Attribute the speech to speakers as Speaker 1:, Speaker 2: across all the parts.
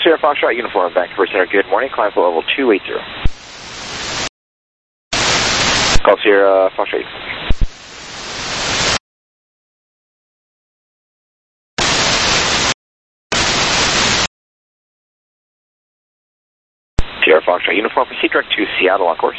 Speaker 1: Sierra Foxtrot Uniform, Vancouver Center, good morning, climb for level 280. Call Sierra Foxtrot Uniform. Sierra Foxtrot Uniform, proceed direct to Seattle on course.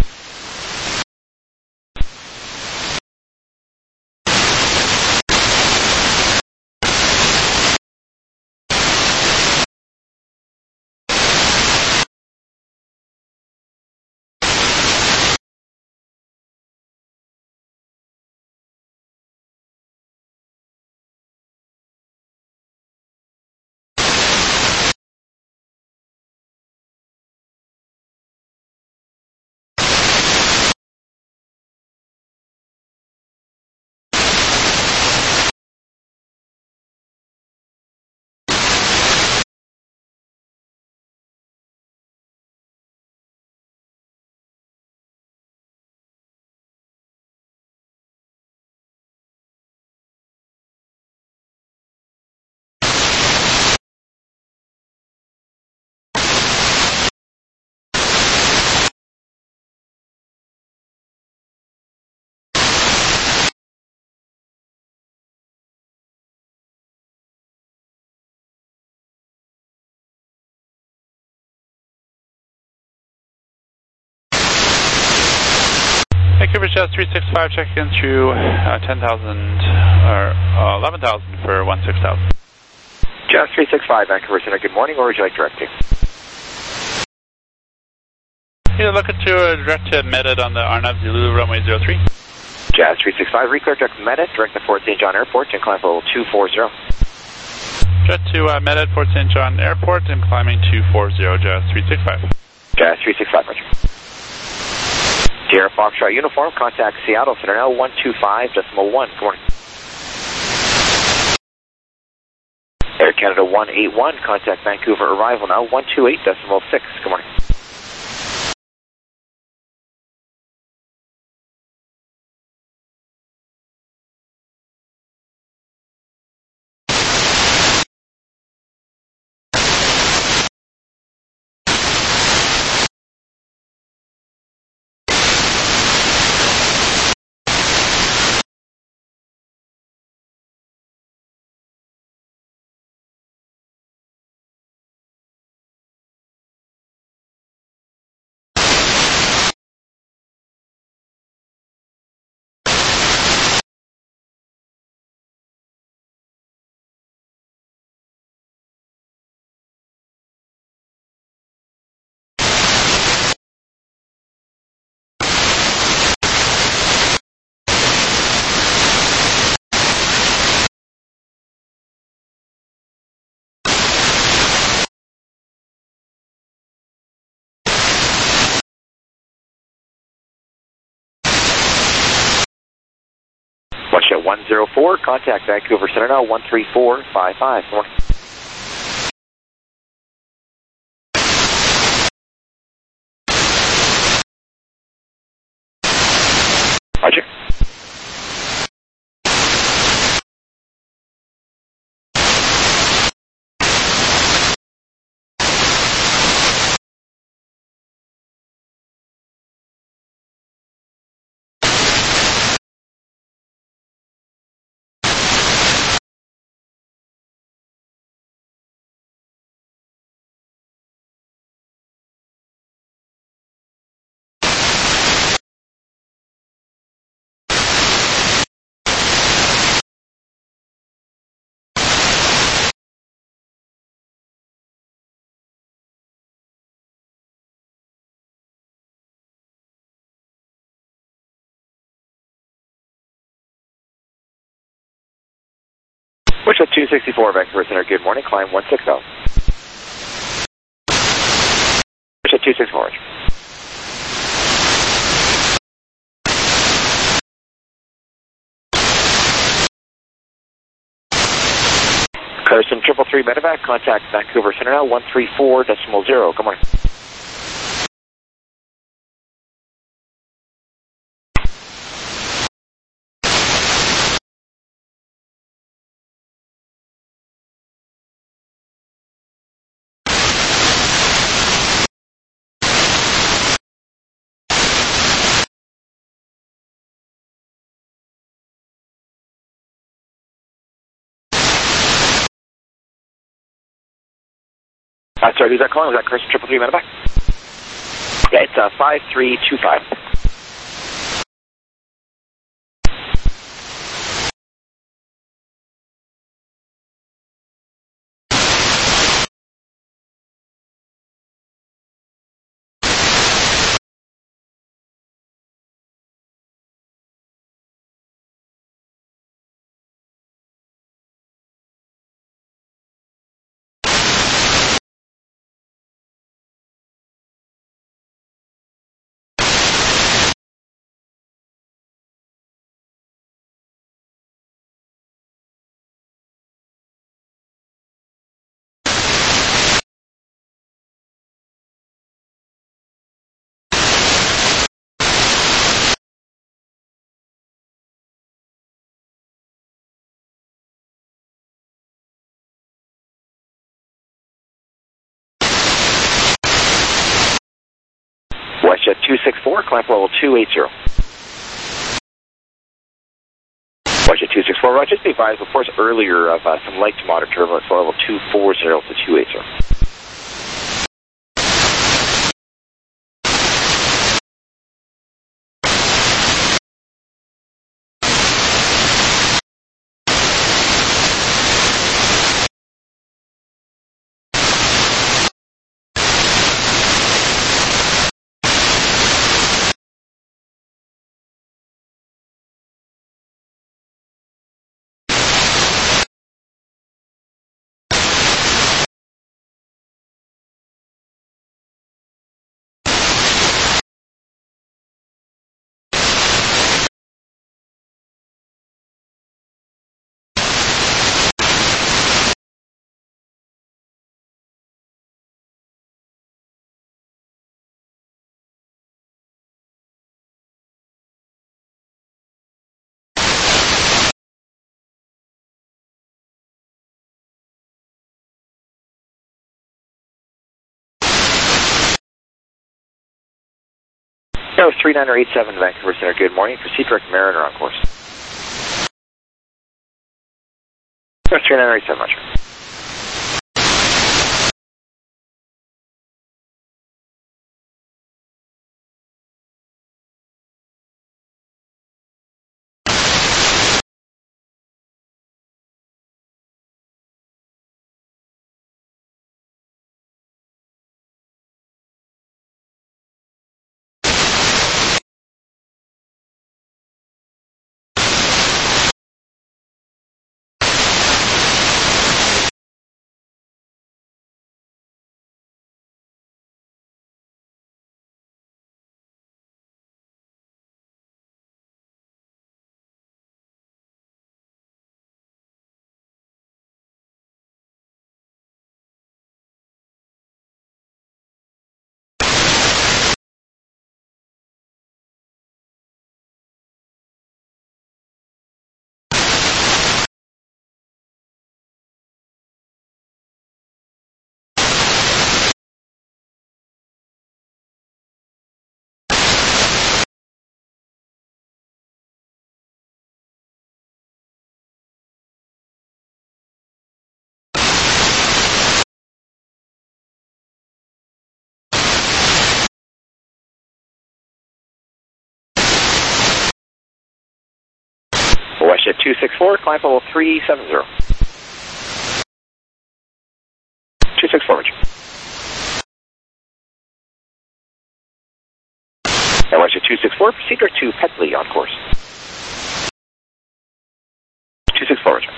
Speaker 2: Vancouver Jazz 365 checking in through 10,000 or 11,000 for 16,000.
Speaker 1: Jazz 365, Vancouver Center, good morning, or would you like directing?
Speaker 2: You're looking to direct to Medit on the Arnav Zulu runway 03.
Speaker 1: Jazz 365, reclear direct Medit, direct to Fort St. John Airport and climb for level 240.
Speaker 2: Direct to Medit, Fort St. John Airport and climbing 240, Jazz 365.
Speaker 1: Jazz 365, roger. Sierra Foxtrot Uniform, contact Seattle Center now 125.1. Good morning. Air Canada 181, contact Vancouver arrival now 128.6. Good morning. Watch at 104, contact Vancouver Center now 134.55. Good morning. Roger. Which at 264 Vancouver Center, good morning, climb 160. Which at 264. Carson 333 medevac, contact Vancouver Center now 134.0. Good morning. Sorry, who's that calling? Was that Chris 333 Medevac? Yeah, it's 5325. WestJet 264, climb level 280. WestJet 264, Roger, just be advised, of course, earlier of some light to moderate turbulence, level 240 to 280. No, 3987 Vancouver Center, good morning. Proceed direct Mariner on course. No, 3987, Roger. WestJet 264, climb level 370. 264, Roger. And WestJet 264, proceed direct to Petley on course. 264, Roger.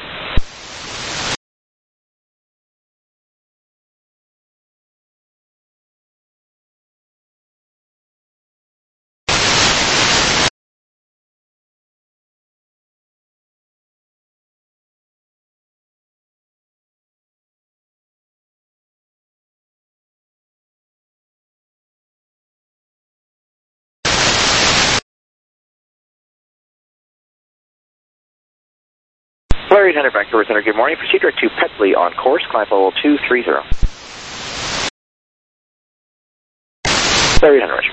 Speaker 1: Flare 800 Vancouver Center, good morning. Proceed direct to Petley on course, climb level 230. Flare 800, Roger.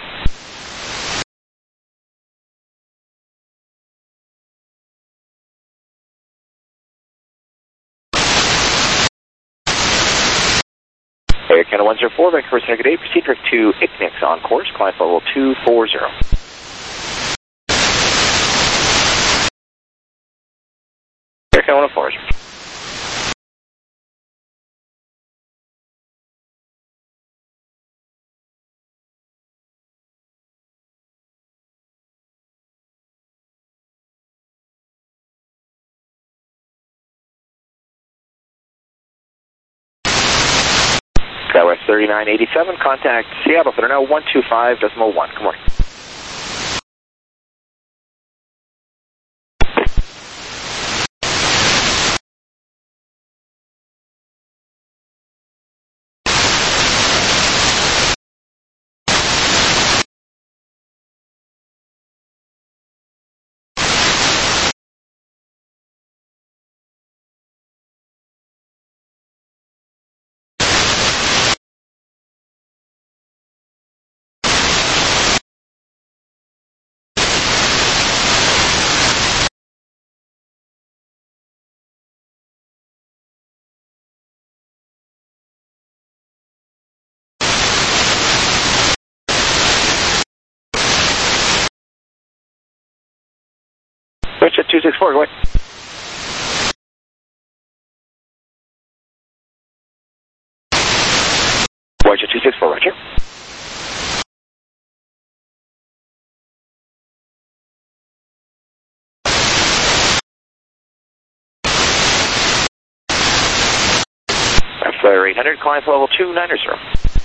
Speaker 1: Air Canada 104, Vancouver, good day. Proceed direct to Icknick on course, climb level 240. Air Canada 104. Skywest 3987, contact Seattle, Center now 125.1. Good morning. Switch at 264, go ahead. Watch at 264, roger. Flare 800, climb level 290.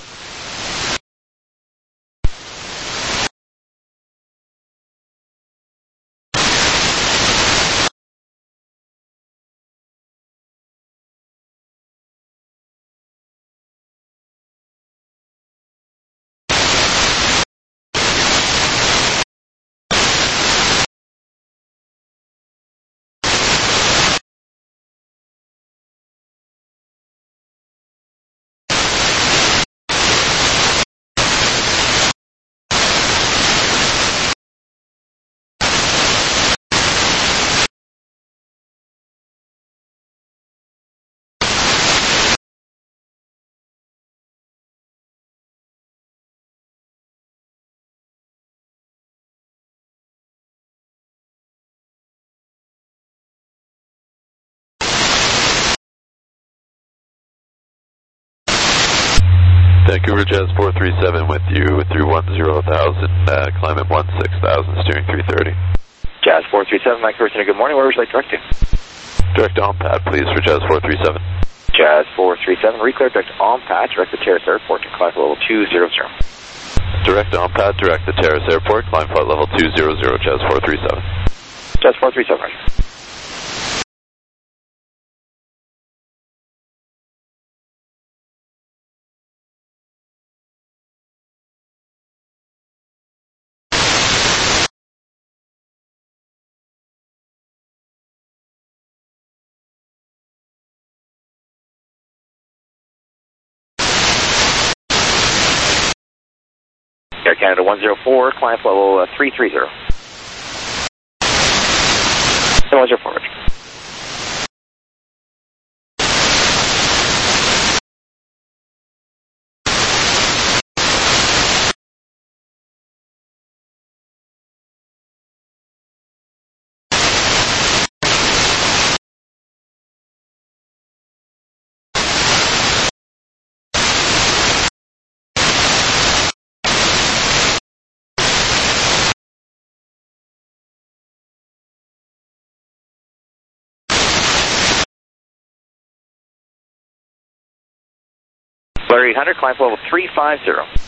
Speaker 3: Vancouver Jazz 437 with you through 10,000, climb at 16,000, steering 330.
Speaker 1: Jazz 437, Vancouver Center, good morning. Where would you like direct to?
Speaker 3: Direct on pad, please, for Jazz 437.
Speaker 1: Jazz 437, reclear direct on pad, direct to Terrace Airport to climb level 200.
Speaker 3: Direct on pad, direct to Terrace Airport, climb flight level 200, Jazz 437.
Speaker 1: Jazz 437, right. Air Canada 104, climb level 330. 104, Roger. Flare 800, climb level 350.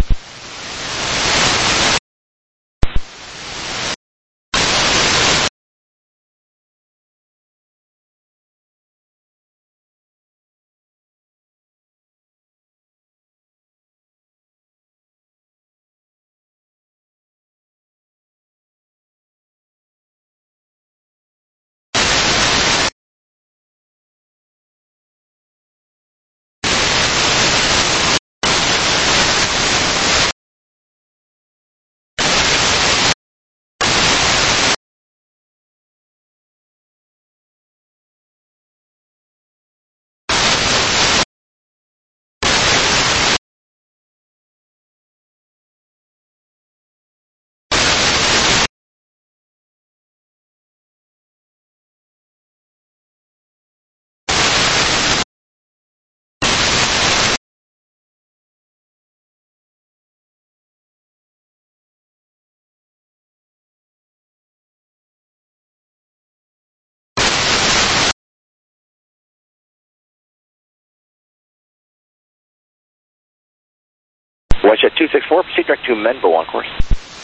Speaker 1: WestJet 264, proceed direct to Menville on course.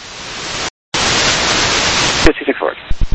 Speaker 1: 264.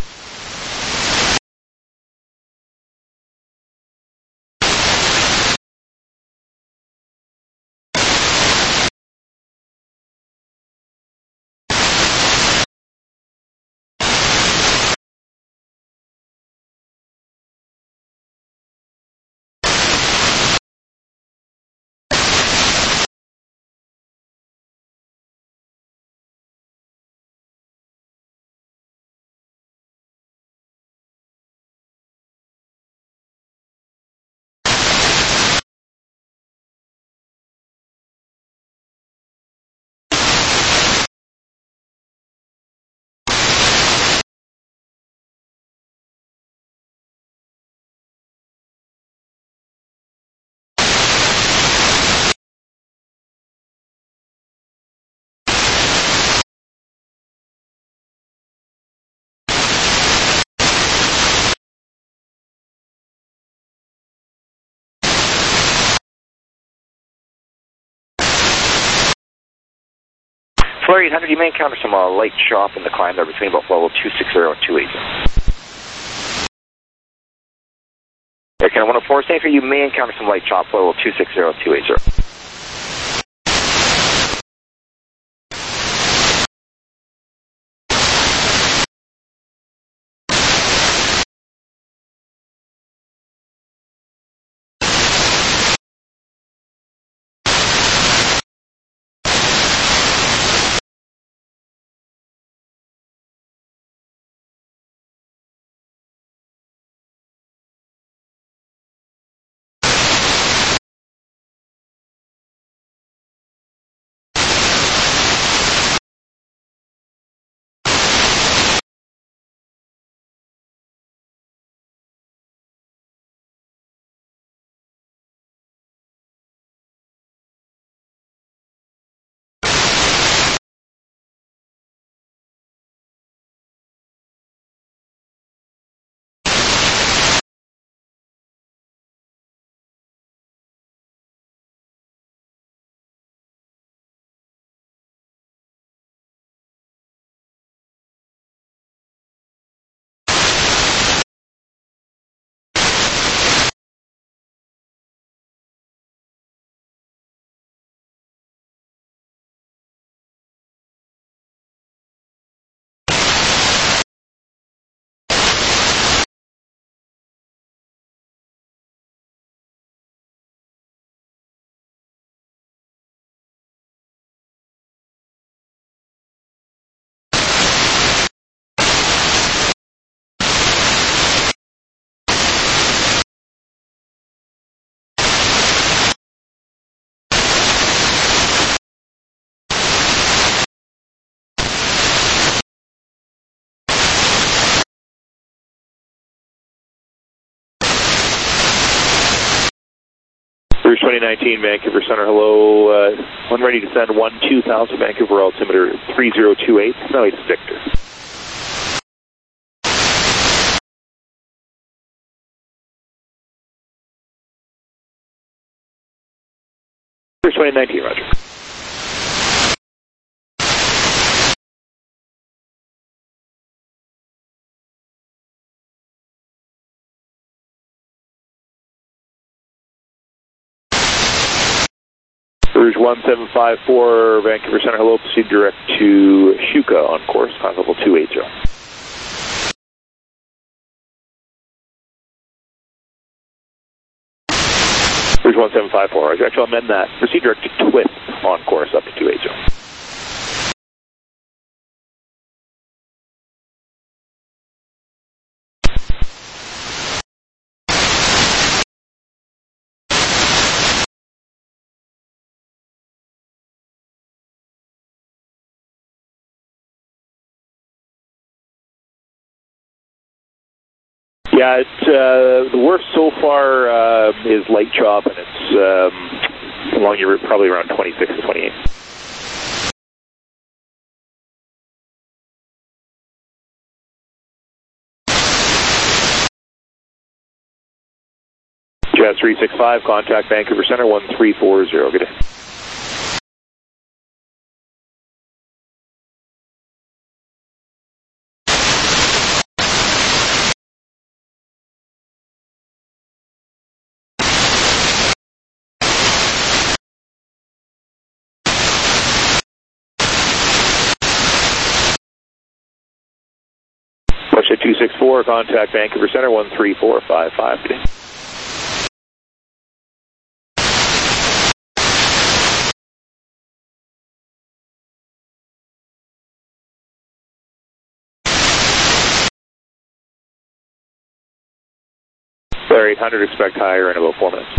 Speaker 1: Flurry 800, you may encounter some light chop in the climb there between about level 260 and 280. Air 104, same for you may encounter some light chop level 260 and 280. Rouge 2019, Vancouver Center, hello, when ready to send 1-2000, Vancouver altimeter 3028, no, it's Victor. Rouge 2019, roger. Rouge 1754, Vancouver Center, hello, proceed direct to Shuka on course, on level 280. Rouge 1754, roger. Actually, I'll amend that. Proceed direct to Twist on course up to 280. Yeah, it's the worst so far is light chop, and it's along your route probably around 26 to 28. Jet 365, contact Vancouver Center 1340. Good day.
Speaker 4: To 264, contact Vancouver Center 13455 today. Flare 800, expect higher in about 4 minutes.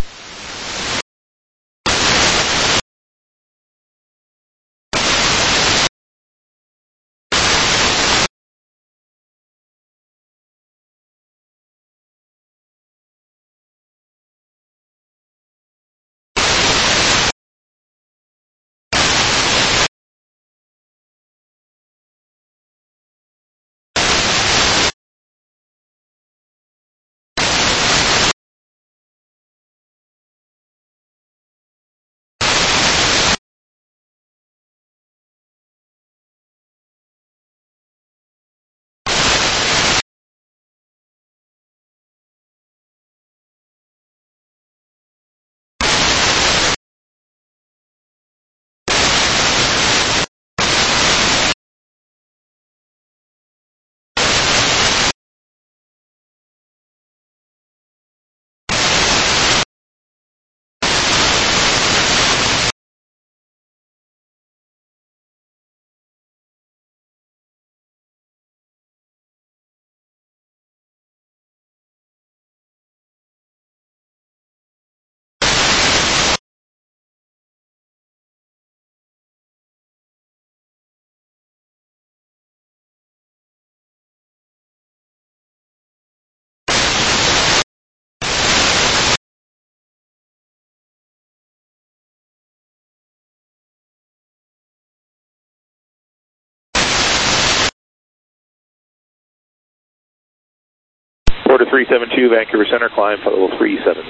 Speaker 4: Order 372, Vancouver Center, climb for level 370.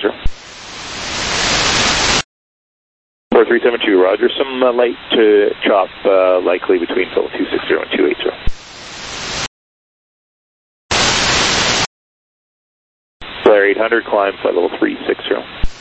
Speaker 4: 4372, roger. Some light chop likely between level 260 and 280. Flare 800, climb flight level 360.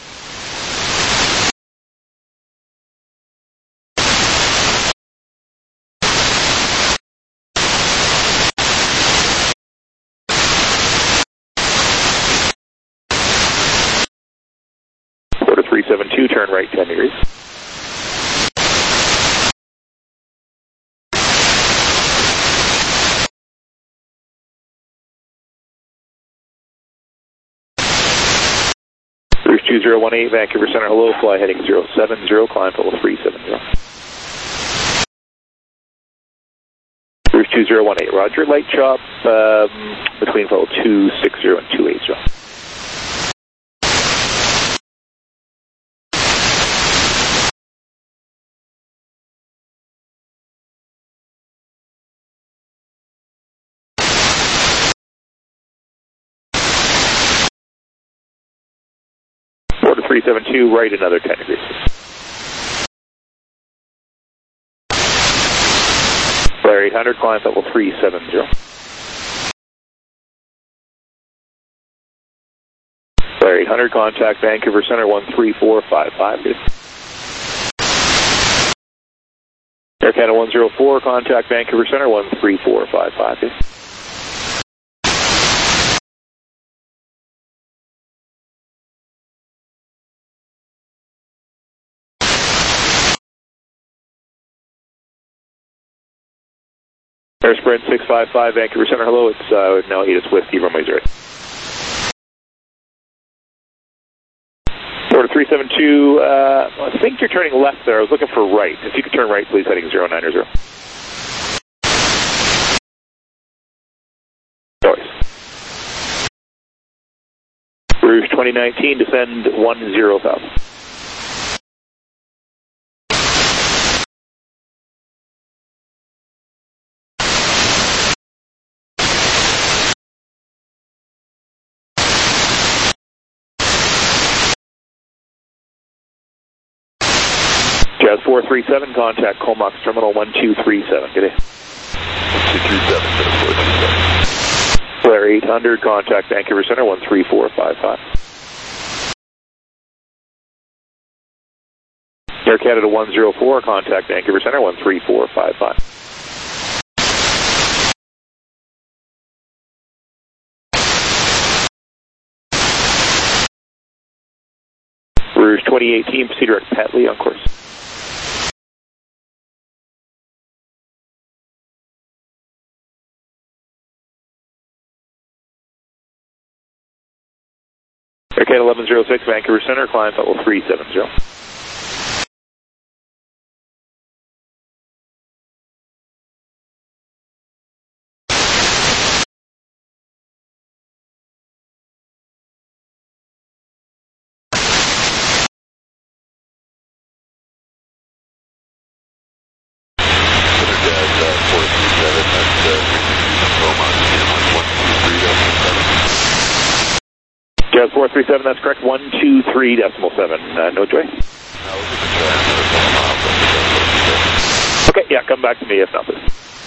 Speaker 4: Order 372, turn right 10 degrees. Cruise 2018, Vancouver Center, hello, fly heading 070, climb level 370. Cruise 2018, roger, light chop between level 260 and 280. Order 372, right another 10 degrees. Flare 800, climb level 370. Flare 800, contact Vancouver Center 13455. Air Canada 104, contact Vancouver Center 13455. Air Sprint 655, Vancouver Center, hello, it's now Edith Whiskey, runway 0. Order 372, I think you're turning left there, I was looking for right. If you could turn right, please, heading 090. Noise. Rouge 2019, descend 10,000. Jazz 437, contact Comox Terminal 1237. Good day.
Speaker 3: 1237,
Speaker 4: Flare 800, contact Vancouver Center 13455. Air Canada 104, contact Vancouver Center 13455. Rouge 2018, proceed direct Petley on course. Aircat 1106, Vancouver Center, climb level 370. Jazz 437, that's correct, 123.7. No joy? Okay, yeah, come back to me if not, please.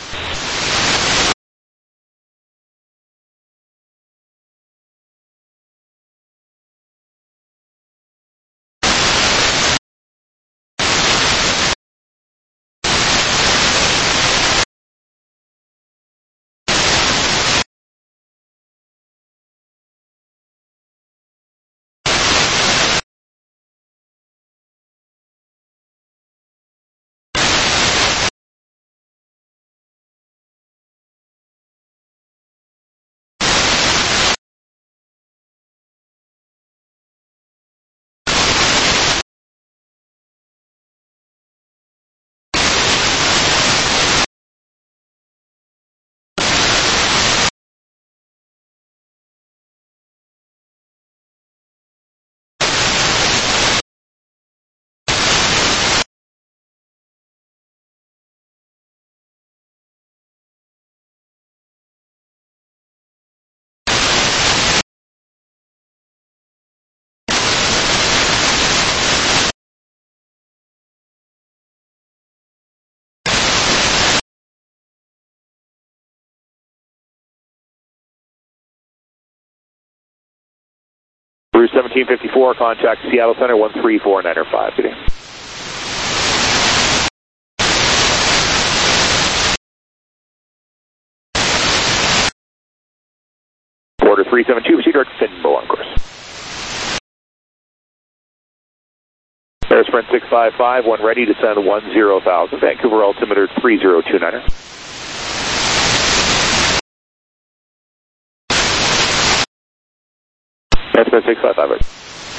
Speaker 4: Rouge 1754, contact Seattle Center 134.905 today. Order 372, proceed direct Finbo on course. Air Sprint 655, one ready to send 10,000, Vancouver altimeter 3029er. Air Sprint 655, right.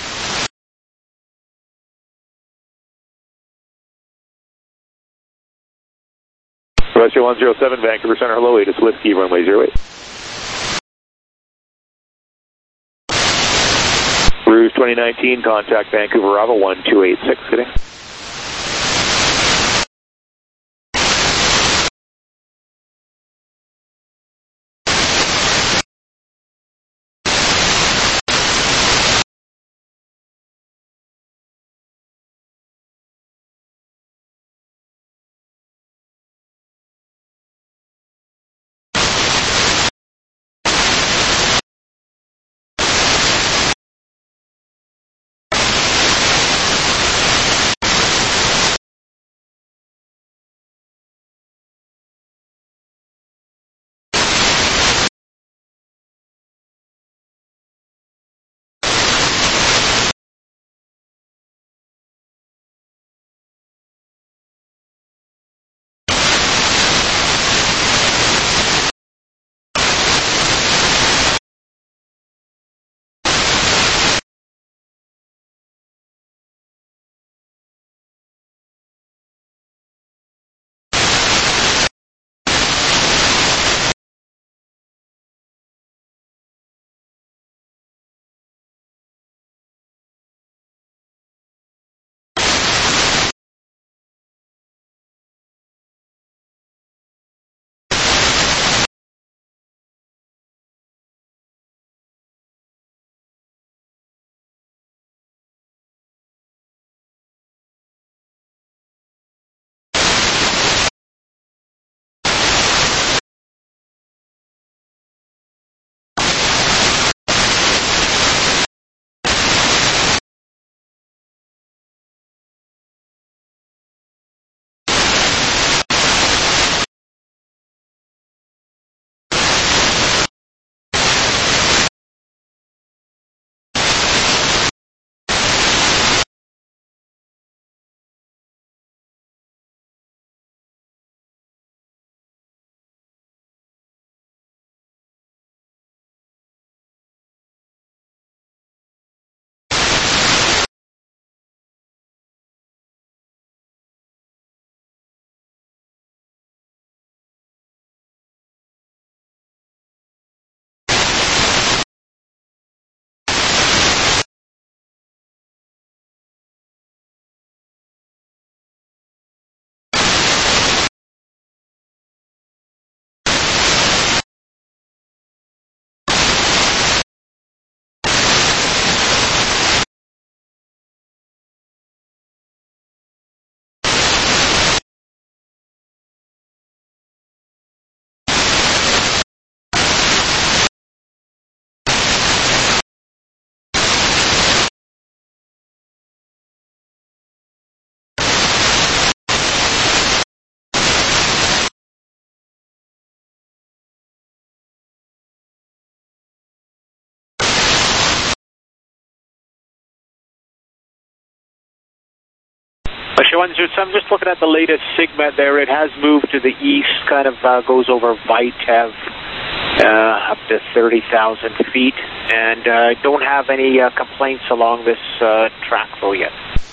Speaker 4: Western 107, Vancouver Center, hello, 8 is Whiskey, runway 08. Rouge 2019, contact Vancouver Bravo 1286, good day.
Speaker 5: I'm just looking at the latest SIGMET there. It has moved to the east, kind of goes over Vitev up to 30,000 feet, and don't have any complaints along this track though yet.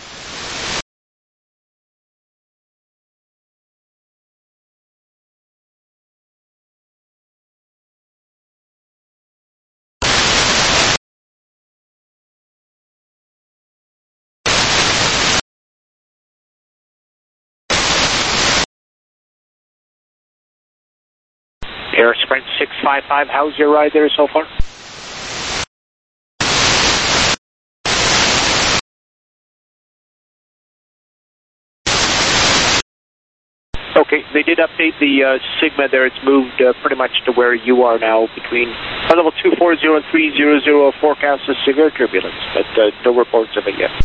Speaker 5: Air Sprint 655, how's your ride there so far? Okay, they did update the Sigma there. It's moved pretty much to where you are now, between level 240 and 300, forecast of severe turbulence, but no reports of it yet.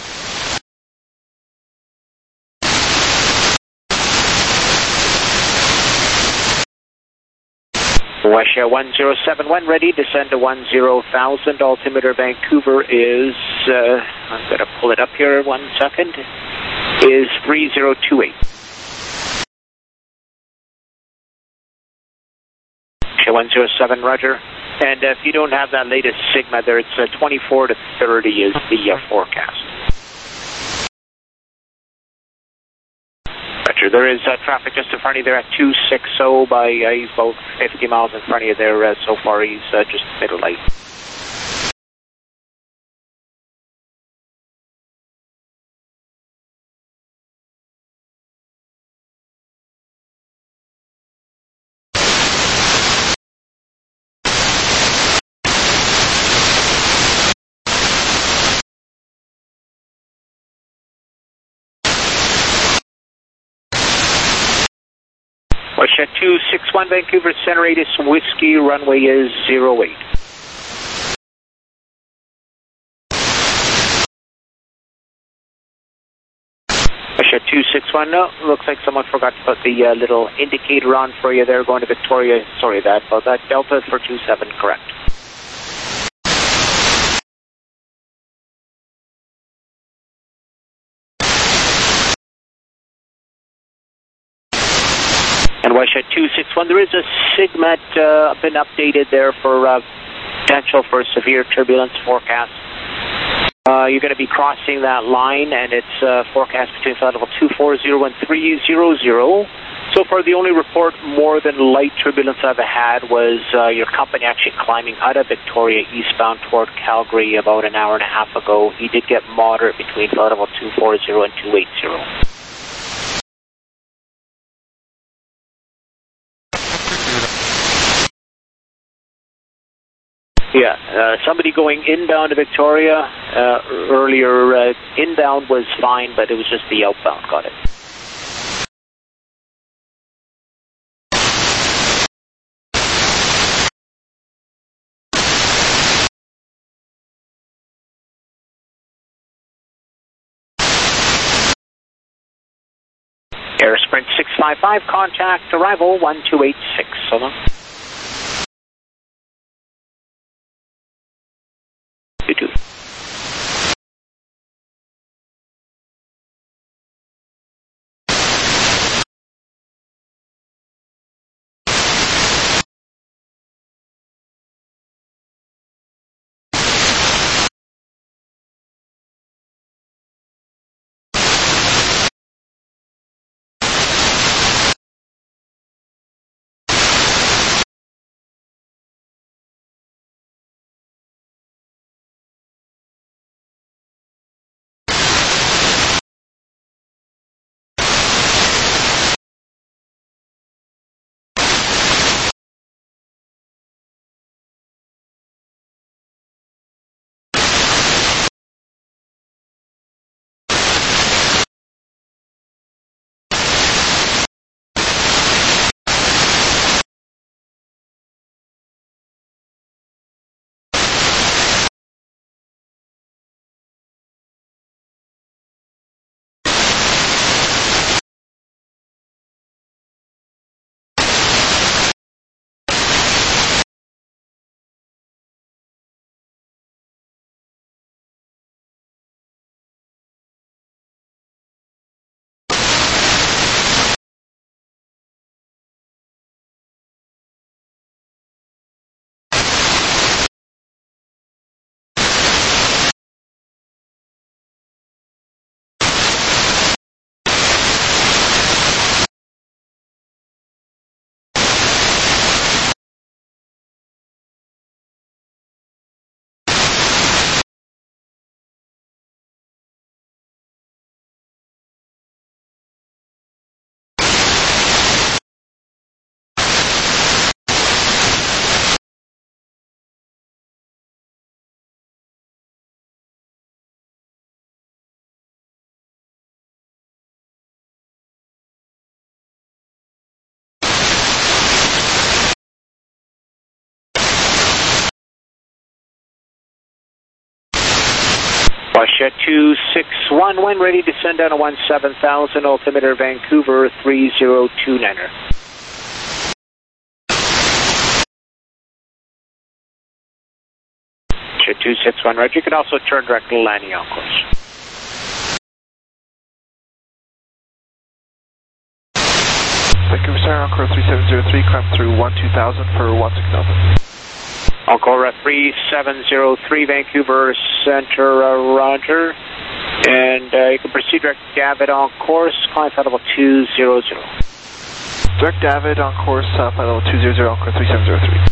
Speaker 5: Russia 1071, ready, descend to 10,000, altimeter Vancouver is, I'm going to pull it up here 1 second, is 3028. Russia 107, roger. And if you don't have that latest Sigma there, it's 24 to 30 is the forecast. There is traffic just in front of you there at 260 by, he's about 50 miles in front of you there so far. He's just middle light. Russia 261, Vancouver Center 8 is Whiskey, runway is 08. Russia 261, no, looks like someone forgot to put the little indicator on for you there going to Victoria. Sorry about that. Delta for 27, correct. And Russia 261, there is a SIGMET been updated there for potential for severe turbulence forecast. You're going to be crossing that line, and it's forecast between level 240 and 300. So far, the only report more than light turbulence I've had was your company actually climbing out of Victoria eastbound toward Calgary about an hour and a half ago. He did get moderate between level 240 and 280. Yeah, somebody going inbound to Victoria earlier, inbound was fine, but it was just the outbound got it. Air Sprint 655, contact arrival 1286, so long. You too. Westjet 261, when ready to send down a 17,000, altimeter Vancouver 3029er. Westjet 261, Roger. You can also turn direct to landing on course.
Speaker 6: Vancouver Star, Encore 3703, climb through 12,000 for 16,000.
Speaker 5: Encore 3703, Vancouver Center, Roger. And you can proceed direct David on course, climb flight level 200.
Speaker 6: Direct David on course, flight level 200, Encore 3703.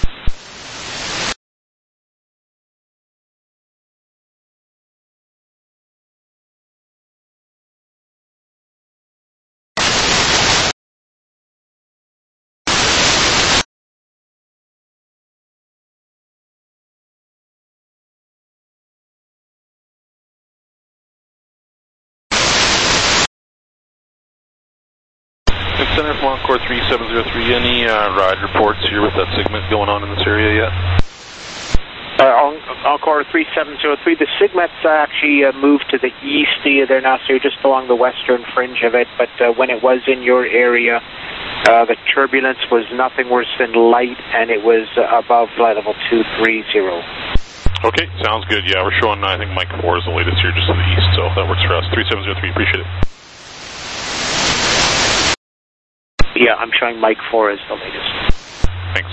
Speaker 3: Center from Encore 3703, any ride reports here with that segment going on in this area yet?
Speaker 5: Encore 3703, the Sigmet's actually moved to the east. They're now, so you're just along the western fringe of it, but when it was in your area, the turbulence was nothing worse than light, and it was above flight level 230.
Speaker 3: Okay, sounds good. Yeah, we're showing, I think Mike 4 is the latest here, just to the east, so that works for us. 3703, appreciate it.
Speaker 5: Yeah, I'm showing Mike 4 as the latest.
Speaker 3: Thanks.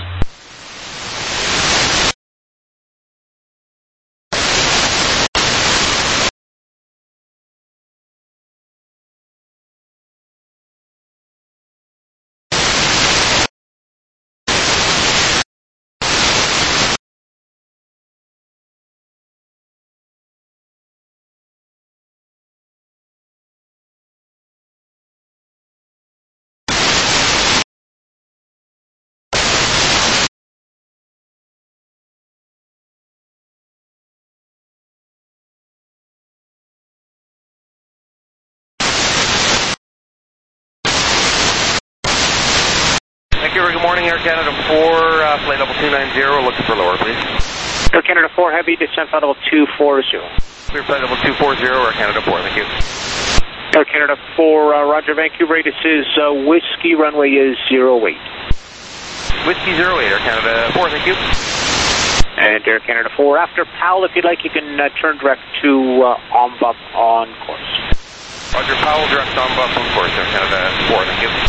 Speaker 7: Good morning, Air Canada 4, flight level 290, looking for lower, please.
Speaker 5: Air Canada 4, heavy, descent flight level 240.
Speaker 7: Clear flight level 240, Air Canada 4, thank you.
Speaker 5: Air Canada 4, Roger, Vancouver, this is Whiskey, runway is 08.
Speaker 7: Whiskey 08, Air Canada 4, thank you.
Speaker 5: And Air Canada 4, after Powell, if you'd like, you can turn direct to Ombup on course.
Speaker 7: Roger, Powell, direct Ombup on course, Air Canada 4, thank you.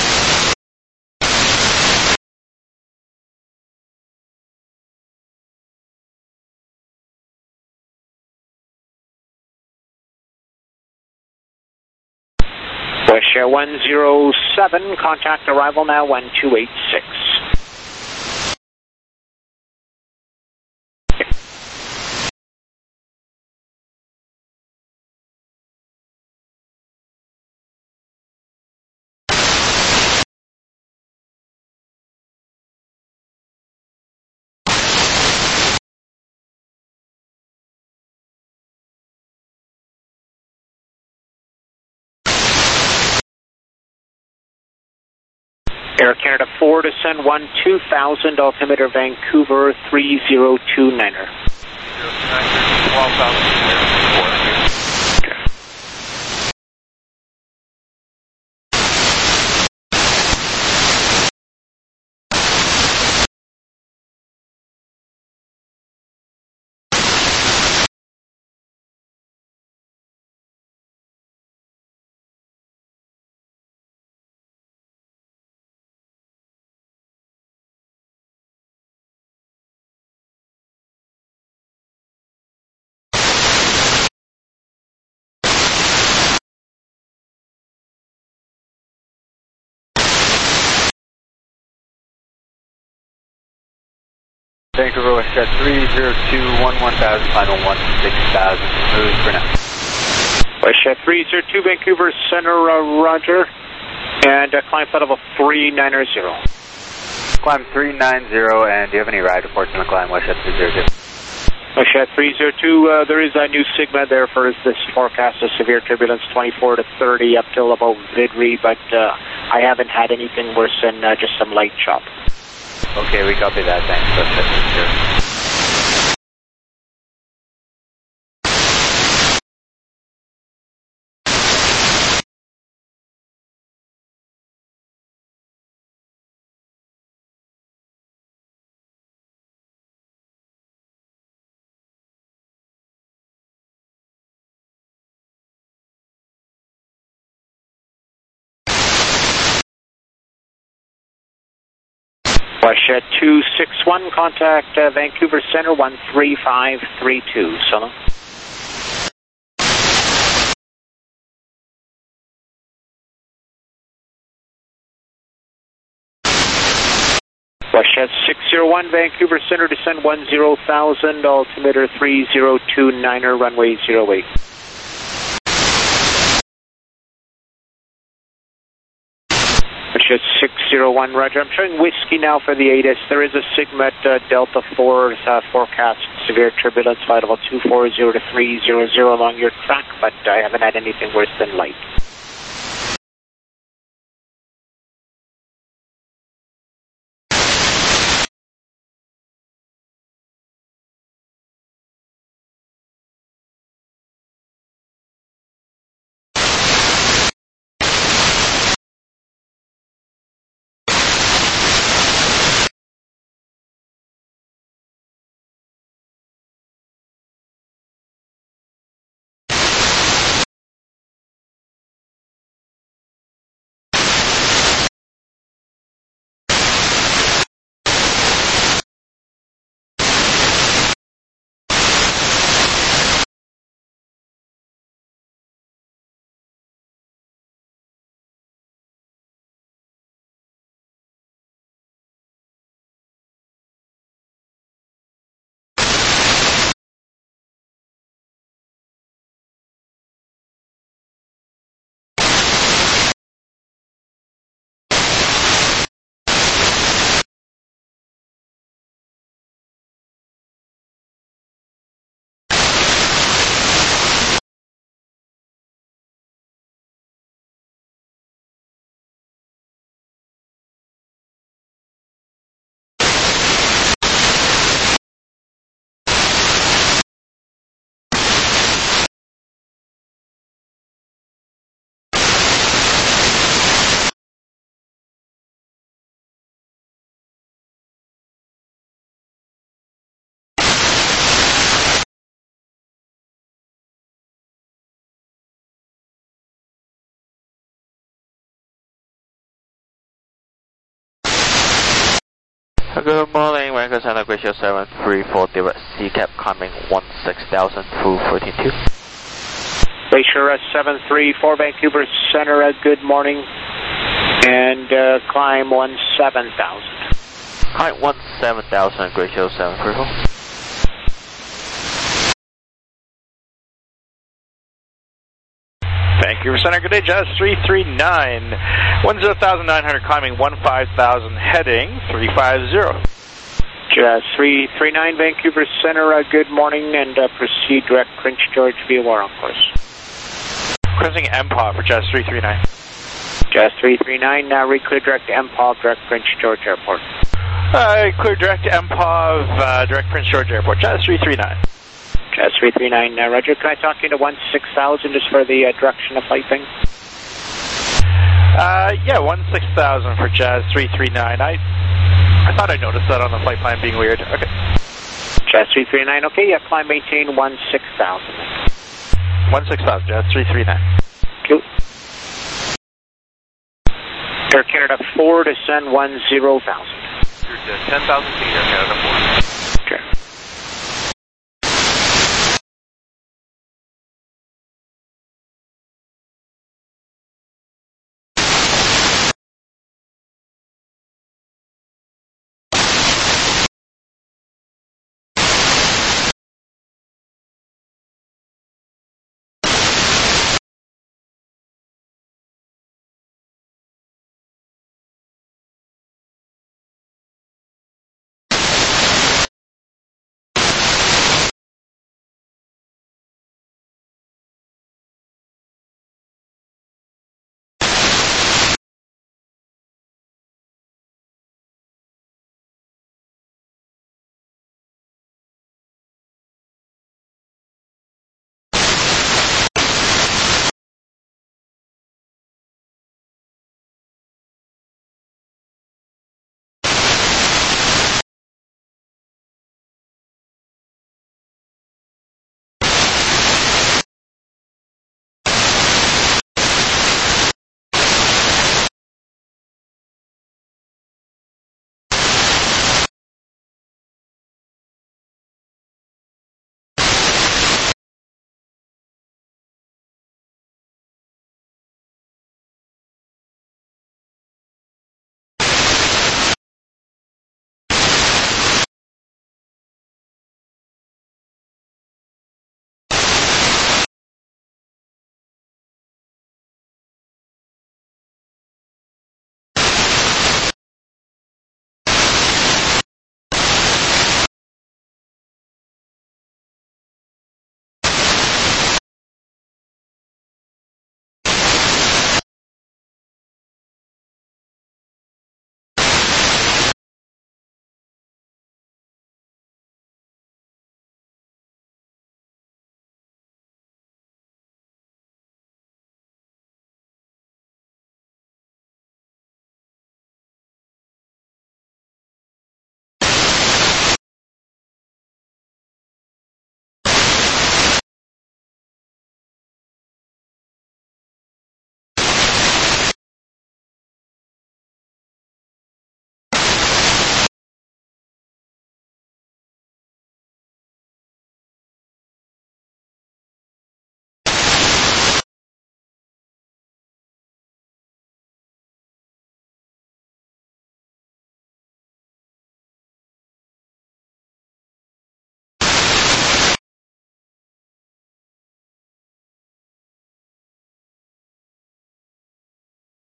Speaker 5: Westjet 107, contact arrival now 1286. Air Canada 4, descend 12,000, altimeter Vancouver 3029er.
Speaker 7: 12,000,
Speaker 8: Vancouver Westjet 30211,000, final 16,000, smooth for now.
Speaker 5: Westjet 302, Vancouver Center, Roger, and climb flight level 390.
Speaker 8: Climb 390, and do you have any ride reports on the climb, Westjet 302?
Speaker 5: Westjet 302, there is a new Sigma there for this forecast of severe turbulence, 24 to 30 up till about Vidri, but I haven't had anything worse than just some light chop.
Speaker 8: Okay, we copy that, thanks.
Speaker 5: WestJet 261, contact Vancouver Center 13532. So long. WestJet 601, Vancouver Center, descend 10,000, altimeter 3029er, runway 08. WestJet 601, roger. I'm showing whiskey now for the ATIS. There is a Sigma Delta 4 forecast, severe turbulence, flight level 240 to 300 along your track, but I haven't had anything worse than light.
Speaker 9: Good morning, Vancouver Center, Glacier 734, direct CCAP climbing 16,000 through 132.
Speaker 5: Glacier 734, Vancouver Center, good morning, and climb 17,000.
Speaker 9: Climb 17,000, Glacier 734.
Speaker 10: Vancouver Center, good day, Jazz 339, 10,900, climbing 15,000, heading 350.
Speaker 5: Jazz 339, Vancouver Center, good morning, and proceed direct Prince George VOR on course.
Speaker 10: Cruising MPOV for Jazz 339.
Speaker 5: Jazz 339, now reclear direct MPOV, direct Prince George Airport.
Speaker 10: Clear direct MPOV, direct Prince George Airport, Jazz 339.
Speaker 5: Jazz 339, roger. Can I talk you to 16,000 just for the direction of flight thing?
Speaker 10: Yeah, 16,000 for Jazz 339. I thought I noticed that on the flight plan being weird. Okay.
Speaker 5: Jazz 339, okay, yeah, climb maintain 16,000.
Speaker 10: 16,000, Jazz 339.
Speaker 5: Cool. Air Canada 4, descend 10,000.
Speaker 7: You're 10,000 feet, Air Canada 4.
Speaker 5: Okay.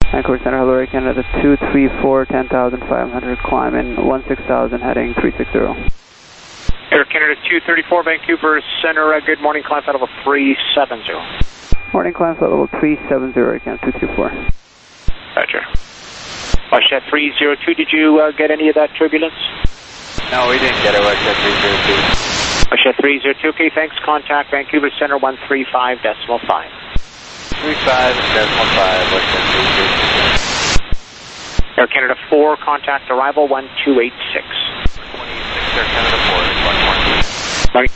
Speaker 11: Vancouver Center, hello, Air Canada 234, 10,500, climbing 16,000, heading 360.
Speaker 5: Air Canada 234, Vancouver Center, good morning, climb flight level 370.
Speaker 11: Morning, climb flight level 370, Air Canada 234.
Speaker 5: Roger. Westjet 302, did you get any of that turbulence?
Speaker 8: No, we didn't get it, Westjet 302.
Speaker 5: Westjet 302, okay, thanks, contact Vancouver Center 135.5.
Speaker 8: 35.5, Westjet 302.
Speaker 5: Air Canada 4, contact arrival 1286.
Speaker 8: 26, Air Canada 4,
Speaker 5: Morning.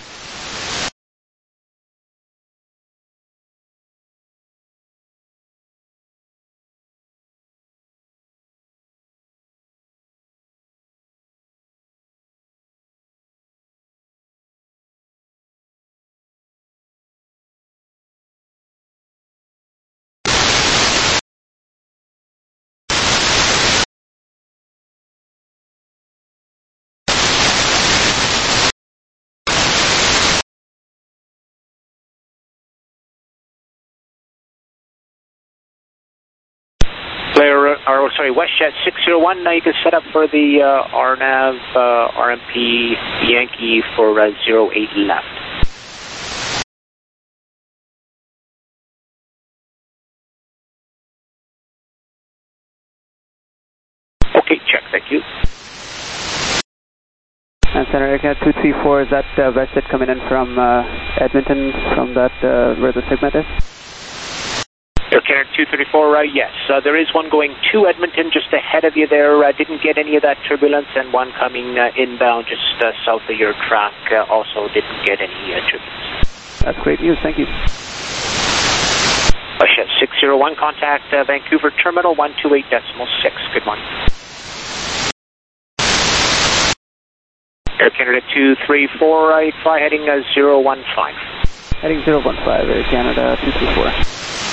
Speaker 5: Westjet 601, now you can set up for the RNAV RMP Yankee for 08 left. Okay, check, thank you.
Speaker 11: And Center Air Canada 234, is that Westjet coming in from Edmonton, from that where the Sigmet is?
Speaker 5: Air Canada 234, yes. There is one going to Edmonton just ahead of you there. Didn't get any of that turbulence, and one coming inbound just south of your track also didn't get any turbulence.
Speaker 11: That's great news, thank you.
Speaker 5: Westjet 601, contact Vancouver Terminal 128.6. Good morning. Air Canada 234, fly heading 015.
Speaker 11: Heading 015, Air Canada 234.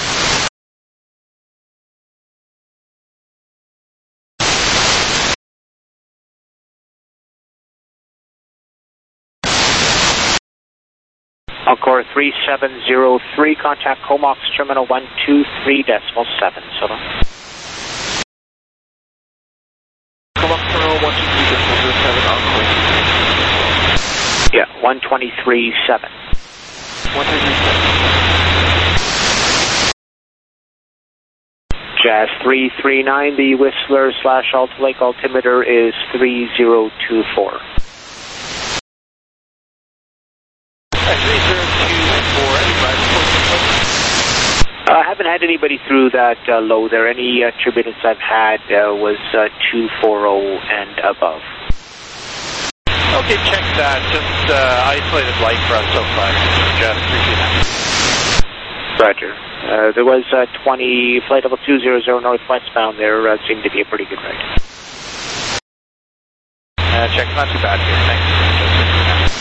Speaker 5: Encore 3703, contact Comox Terminal 123.7. So long.
Speaker 6: Comox Terminal 123.7, encore.
Speaker 5: Yeah, 123.7.
Speaker 6: 123.7.
Speaker 5: Jazz 339, the Whistler / Alta Lake altimeter is 3024. I haven't had anybody through that low there. Any turbulence I've had was 240 and above.
Speaker 10: Okay, check that. Just isolated light for us so far. Just 329.
Speaker 5: Roger. There was 20, flight level 200 northwestbound there. Seemed to be a pretty good ride.
Speaker 10: Check, not too bad here. Thanks. Just 329.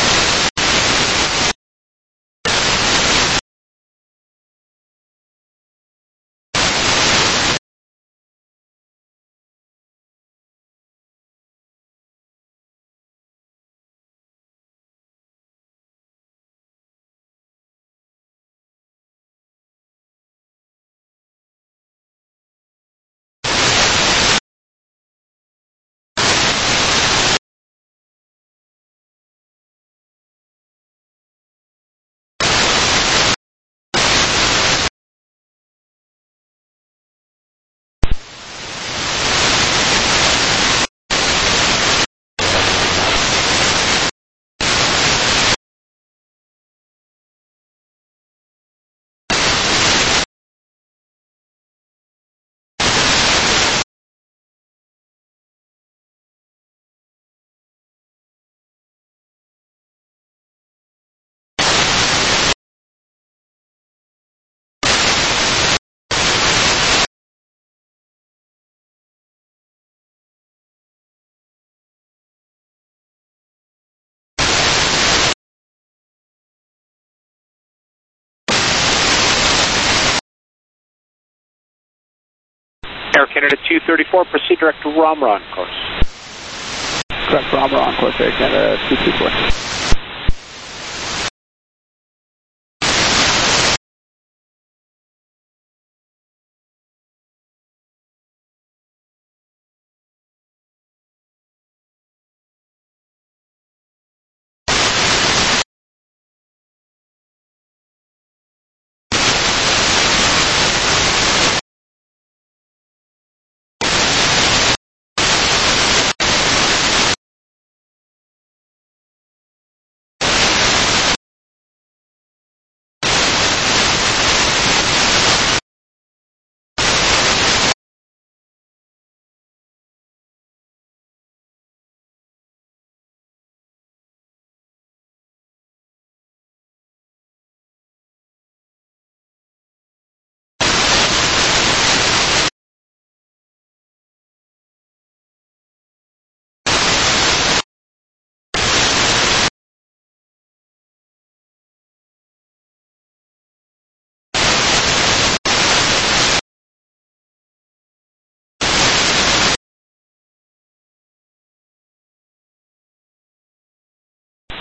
Speaker 5: Air Canada 234, proceed direct to Ramra on course.
Speaker 11: Correct, Ramra on course, Air Canada 234.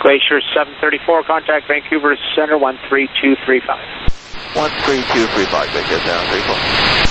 Speaker 5: Glacier 734, contact Vancouver Center 13235.
Speaker 9: 13235, Glacier 734.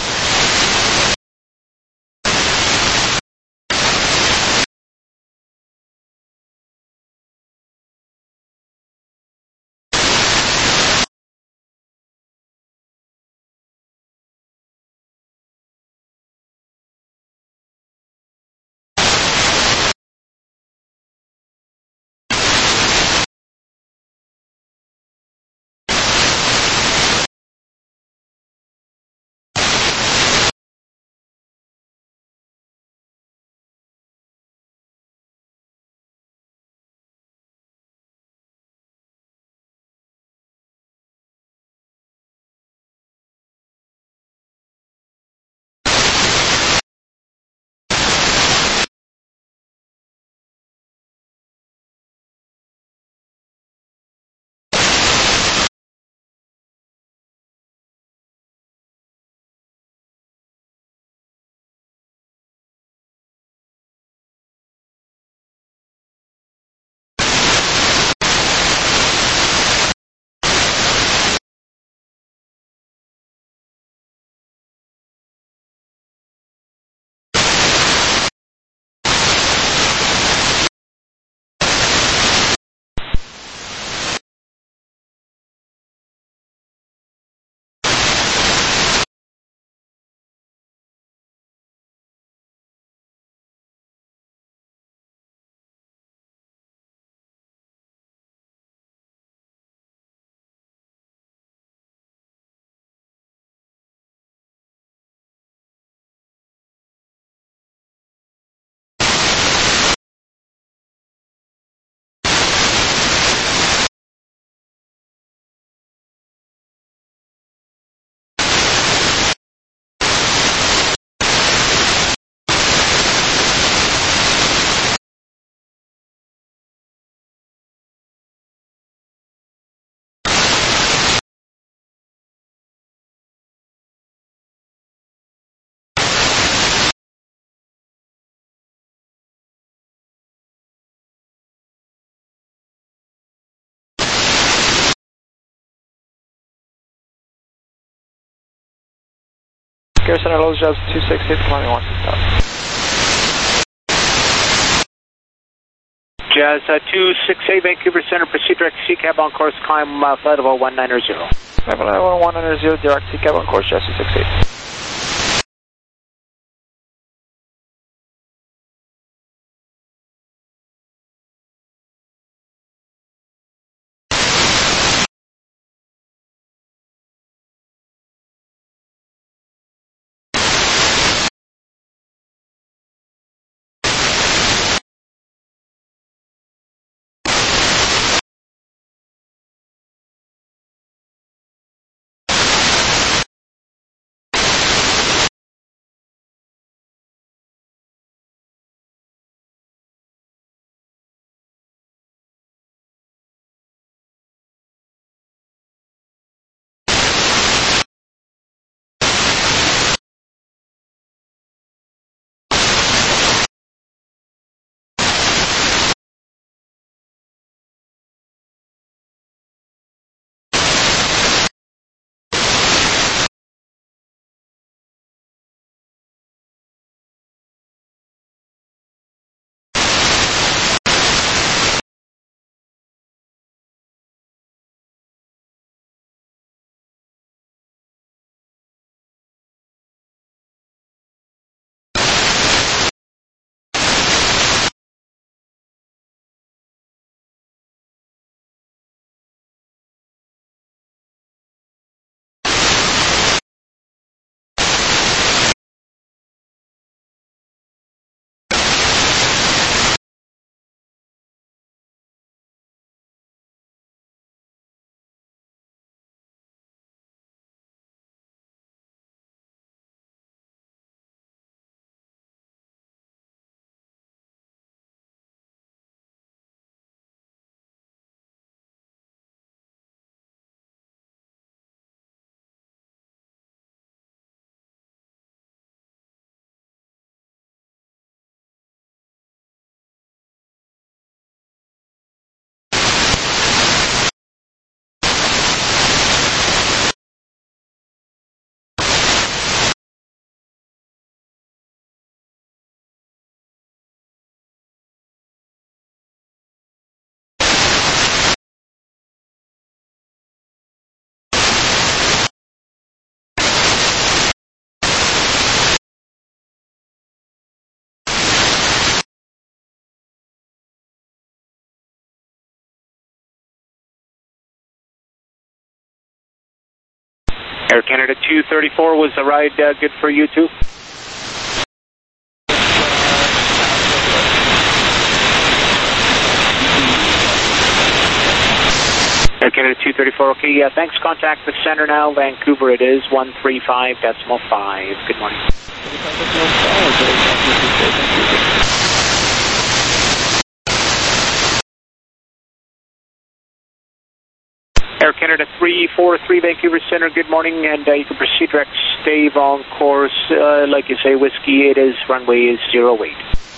Speaker 6: Air Center, Los Jazz 268, climbing 16000.
Speaker 5: Jazz 268, Vancouver Center, proceed direct CCAB on course, climb flight level 190.
Speaker 6: Level 190, direct CCAB on course, Jazz 268.
Speaker 5: Air Canada 234, was the ride good for you too? Air Canada 234, okay, yeah, thanks. Contact the center now, Vancouver it is, 135.5. Good morning. Air Canada 343, Vancouver Center, good morning, and you can proceed direct, stay on course, like you say, Whiskey, it is, runway is 08.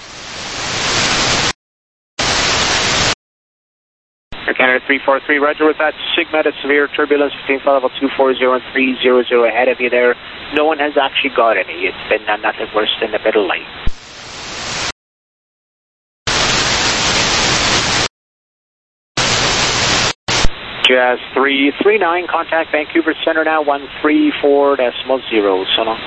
Speaker 5: Air Canada 343, roger with that, Sigma at severe turbulence between flight level 240 and 300 ahead of you there. No one has actually got any, it's been nothing worse than a bit of light. Jazz 339, contact Vancouver Center now, 134.0, so long.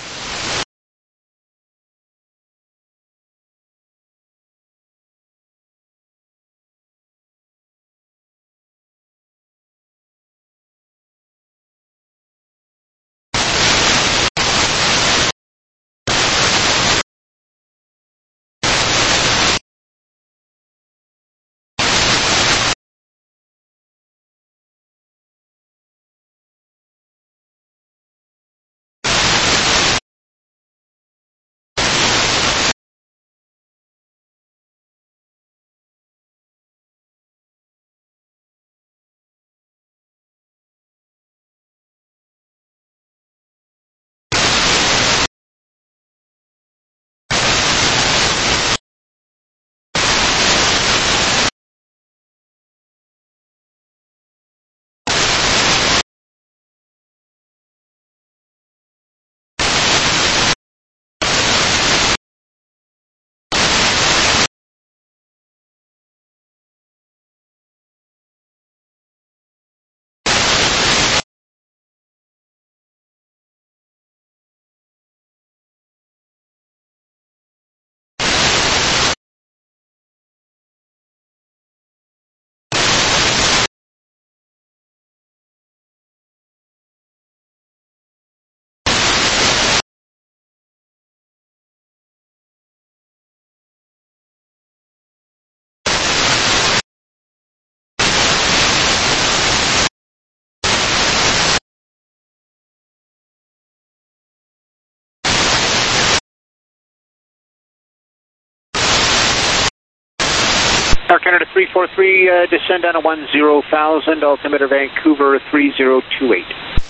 Speaker 5: Air Canada 343, descend down to 10,000, altimeter Vancouver 3028.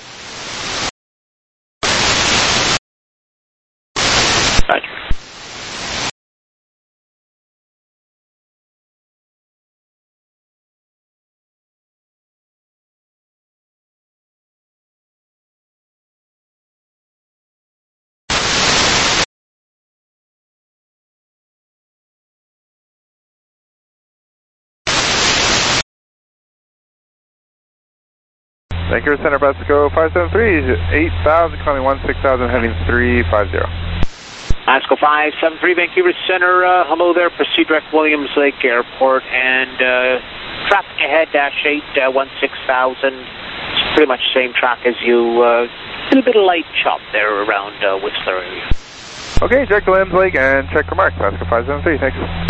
Speaker 5: Roger.
Speaker 6: Vancouver Center, Basco 573, 8,000, climbing 16,000, heading 350.
Speaker 5: Basco 573, Vancouver Center, hello there, proceed direct Williams Lake Airport, and traffic ahead, dash 8, 16,000, it's pretty much the same track as you, a little bit of light chop there around Whistler area.
Speaker 6: Okay, direct to Williams Lake and check for marks, Basco 573, thanks.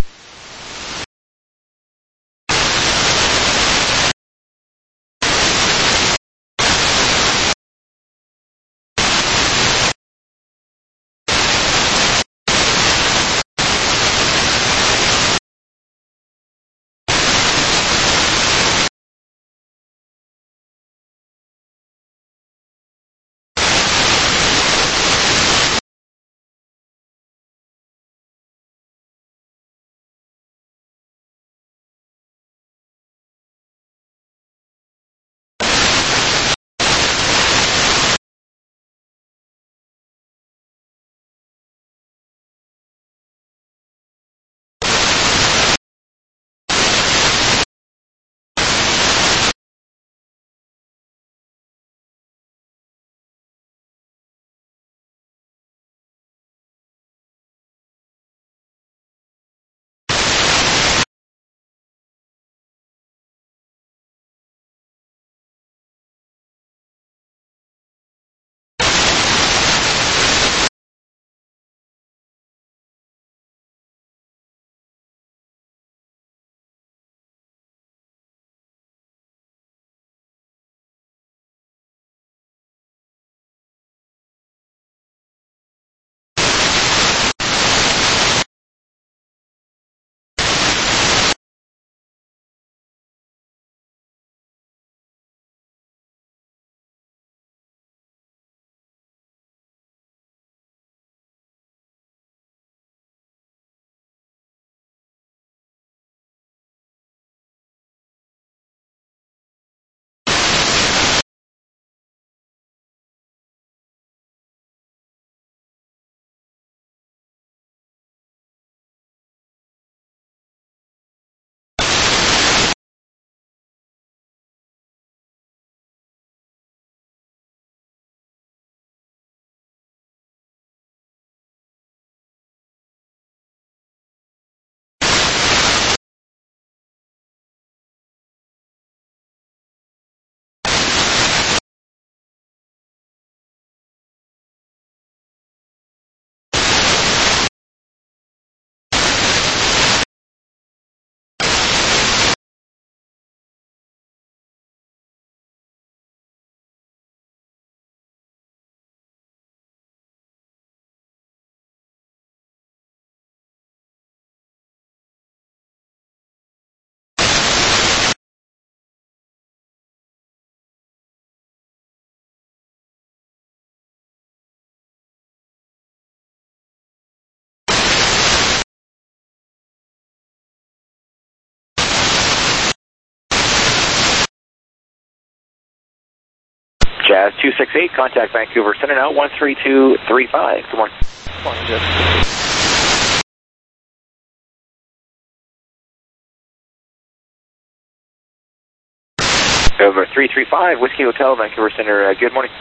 Speaker 1: Jazz 268, contact Vancouver Center now, 13235. Good morning.
Speaker 6: Morning, Jazz.
Speaker 1: Over 335, Whiskey Hotel, Vancouver Center, good morning.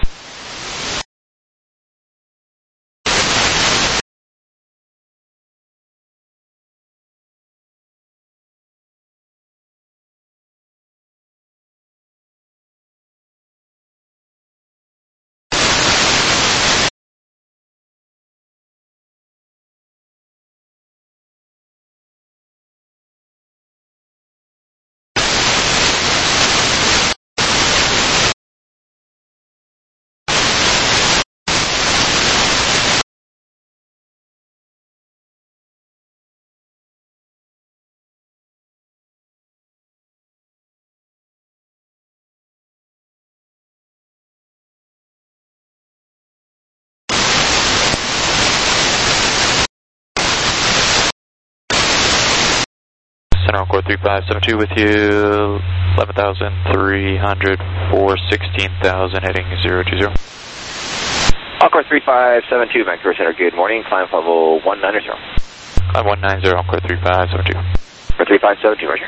Speaker 3: Center Encore 3572 with you, 11,300 for 16,000 heading 020.
Speaker 1: Encore 3572, Vancouver Center, good morning. Climb level 190.
Speaker 3: Climb 190, Encore 3572.
Speaker 1: For 3572, roger.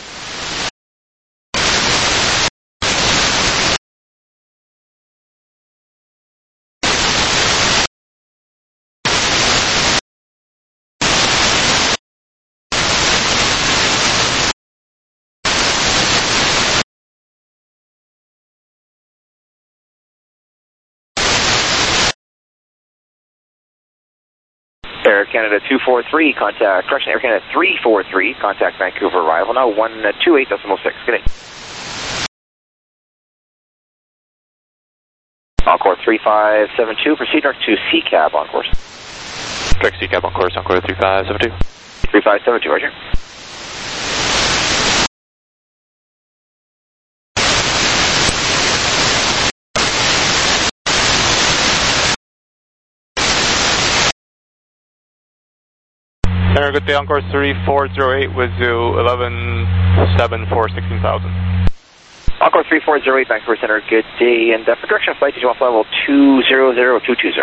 Speaker 1: Air Canada 243, contact, correction, Air Canada 343, contact Vancouver arrival now, 128.6, good day. Encore 3572, proceed north to CCAB on course.
Speaker 3: Direct CCAB on course, Encore 3572.
Speaker 1: 3572, roger.
Speaker 2: Center, good day, Encore 3408 with you, 11.7 for 16,000.
Speaker 1: Encore 3408, Vancouver Center, good day, and for direction of flight, did you want level 200220?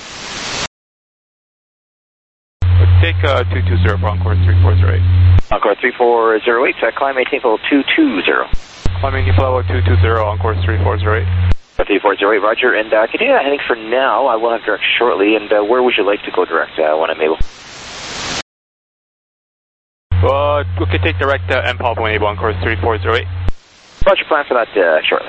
Speaker 2: Take 220 for Encore 3408.
Speaker 1: Encore 3408, climb 18 level 220.
Speaker 2: Climb 18 level 220, Encore 3408.
Speaker 1: 3408, roger, and continue heading for now, I will have direct shortly, and where would you like to go direct when I'm able?
Speaker 2: We could take direct MPOP when able on course 3408.
Speaker 1: Roger, plan for that shortly.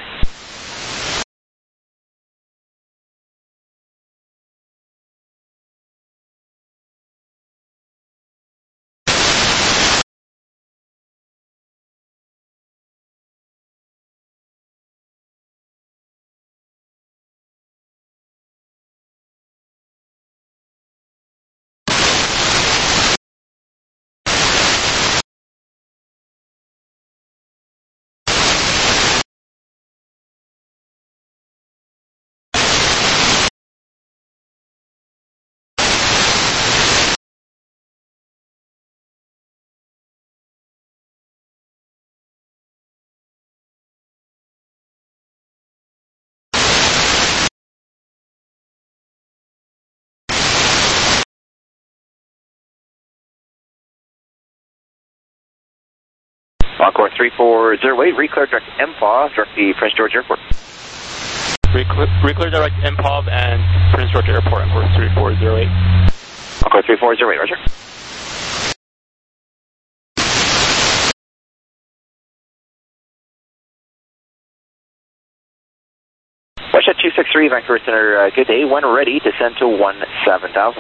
Speaker 1: Encore 3408, reclear direct MPOV, direct the Prince George Airport.
Speaker 2: Reclear direct MPOV and Prince George Airport on course 3408.
Speaker 1: Encore 3408, roger. Westjet 263, Vancouver Center, good day. When ready, descend to 17,000.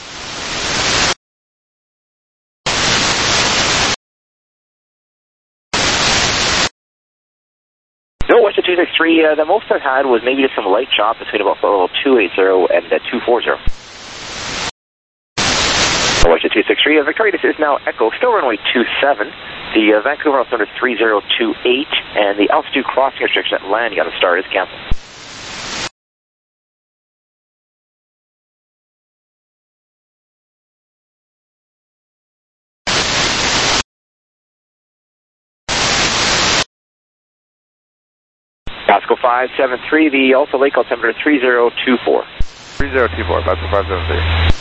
Speaker 1: No, Westjet 263, the most I've had was maybe just some light chop between about level 280 and 240. Westjet 263, Victoria, this is now Echo, still runway 27. The Vancouver altimeter 3028, and the altitude crossing restriction at landing on the start is canceled. Pascal 573, the Alpha Lake altimeter 3024.
Speaker 12: 3024, Pascal 573.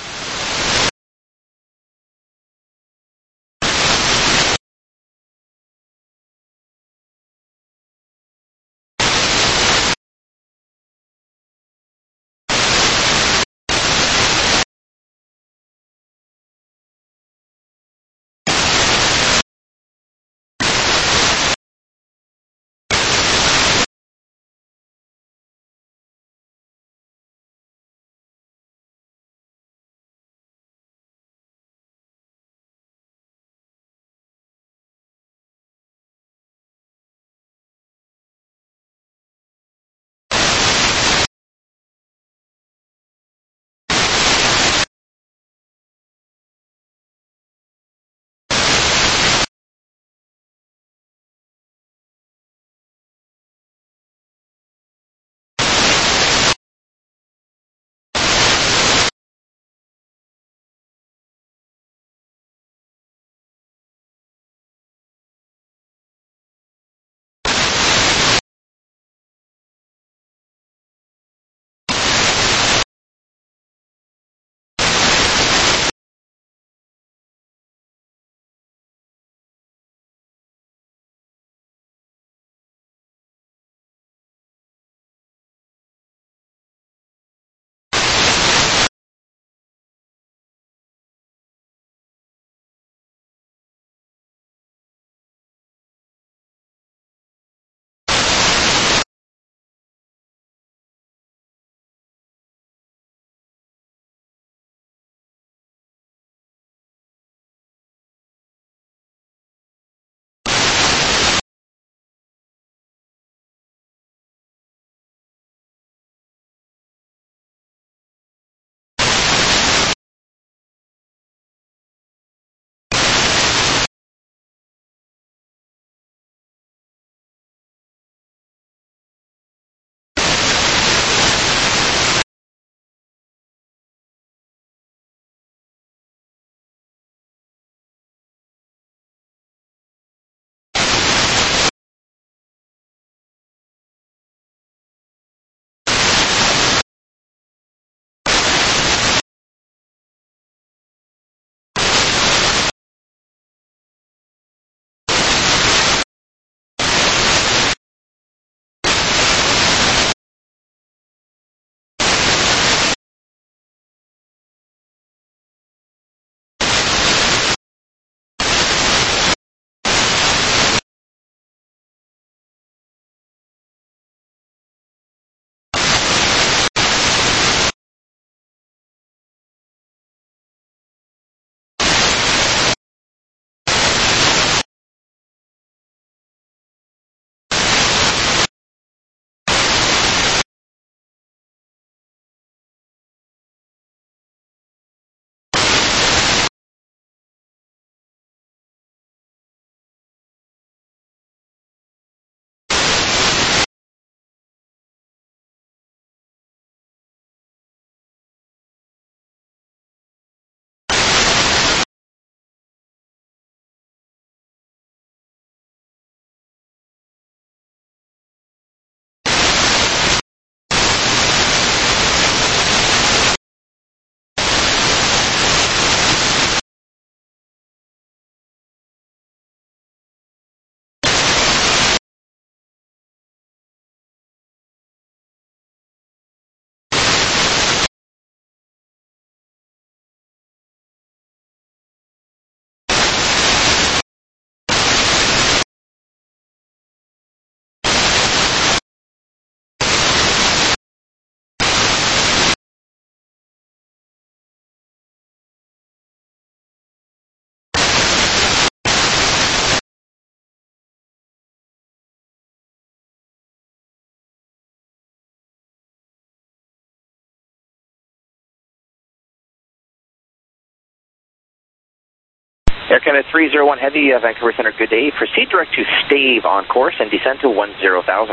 Speaker 1: Air Canada 301 Heavy, Vancouver Center, good day. Proceed direct to Stave on course and descend to 10,000.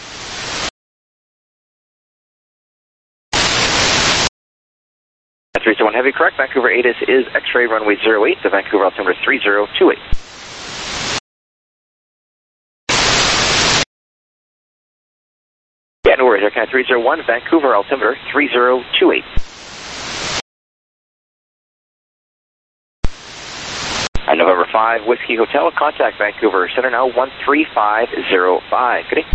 Speaker 1: 301 Heavy, correct. Vancouver ATIS is X-ray runway 08, the Vancouver altimeter 3028. Air Canada 301, Vancouver, altimeter 3028. And November 5, Whiskey Hotel, contact Vancouver Center now 13505. Good day.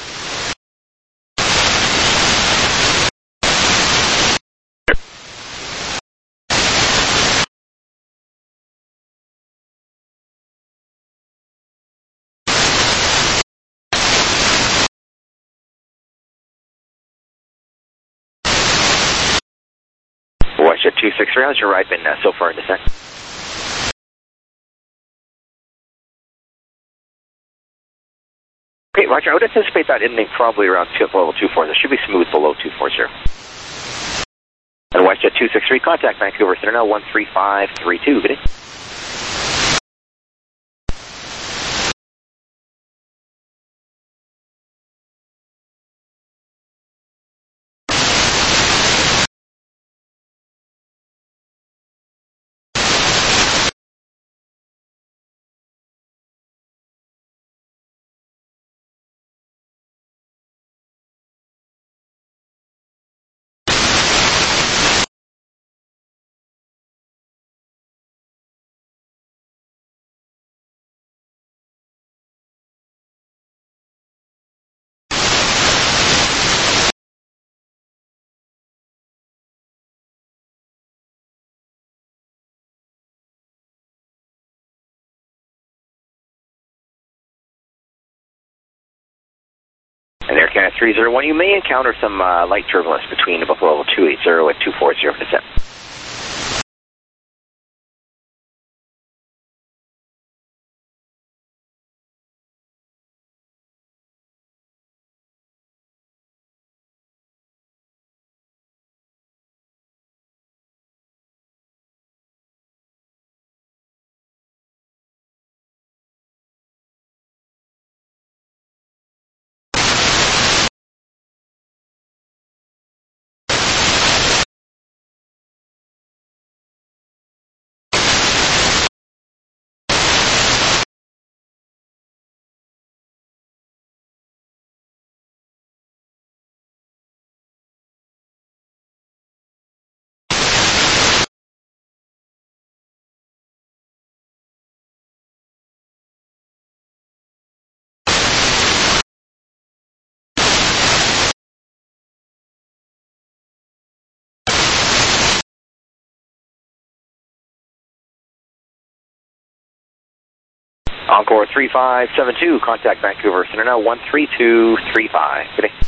Speaker 1: WestJet 263, how's your ride been so far in descent? Okay, Roger, I would anticipate that ending probably around level 24. It should be smooth below 240. And WestJet 263, contact Vancouver Center now 13532. Good day. And Air Canada 301, you may encounter some light turbulence between Buffalo level 280 and 240 for descent. Encore 3572, contact Vancouver Center now 13235. Good day.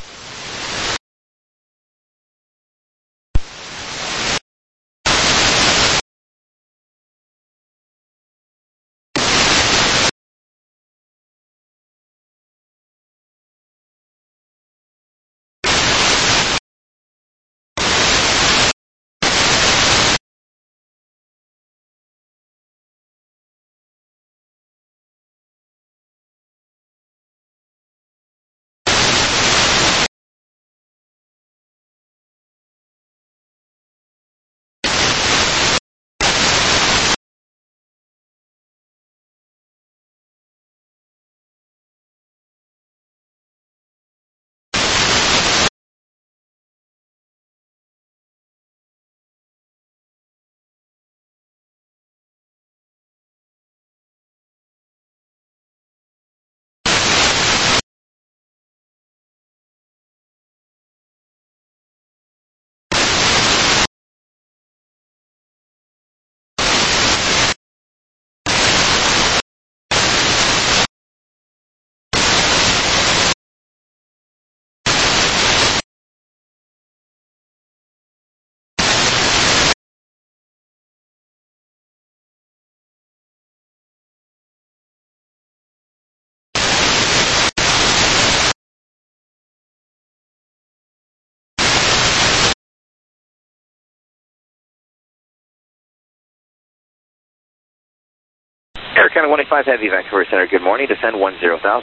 Speaker 1: Air Canada 185 Heavy, Vancouver Center, good morning, descend 10,000.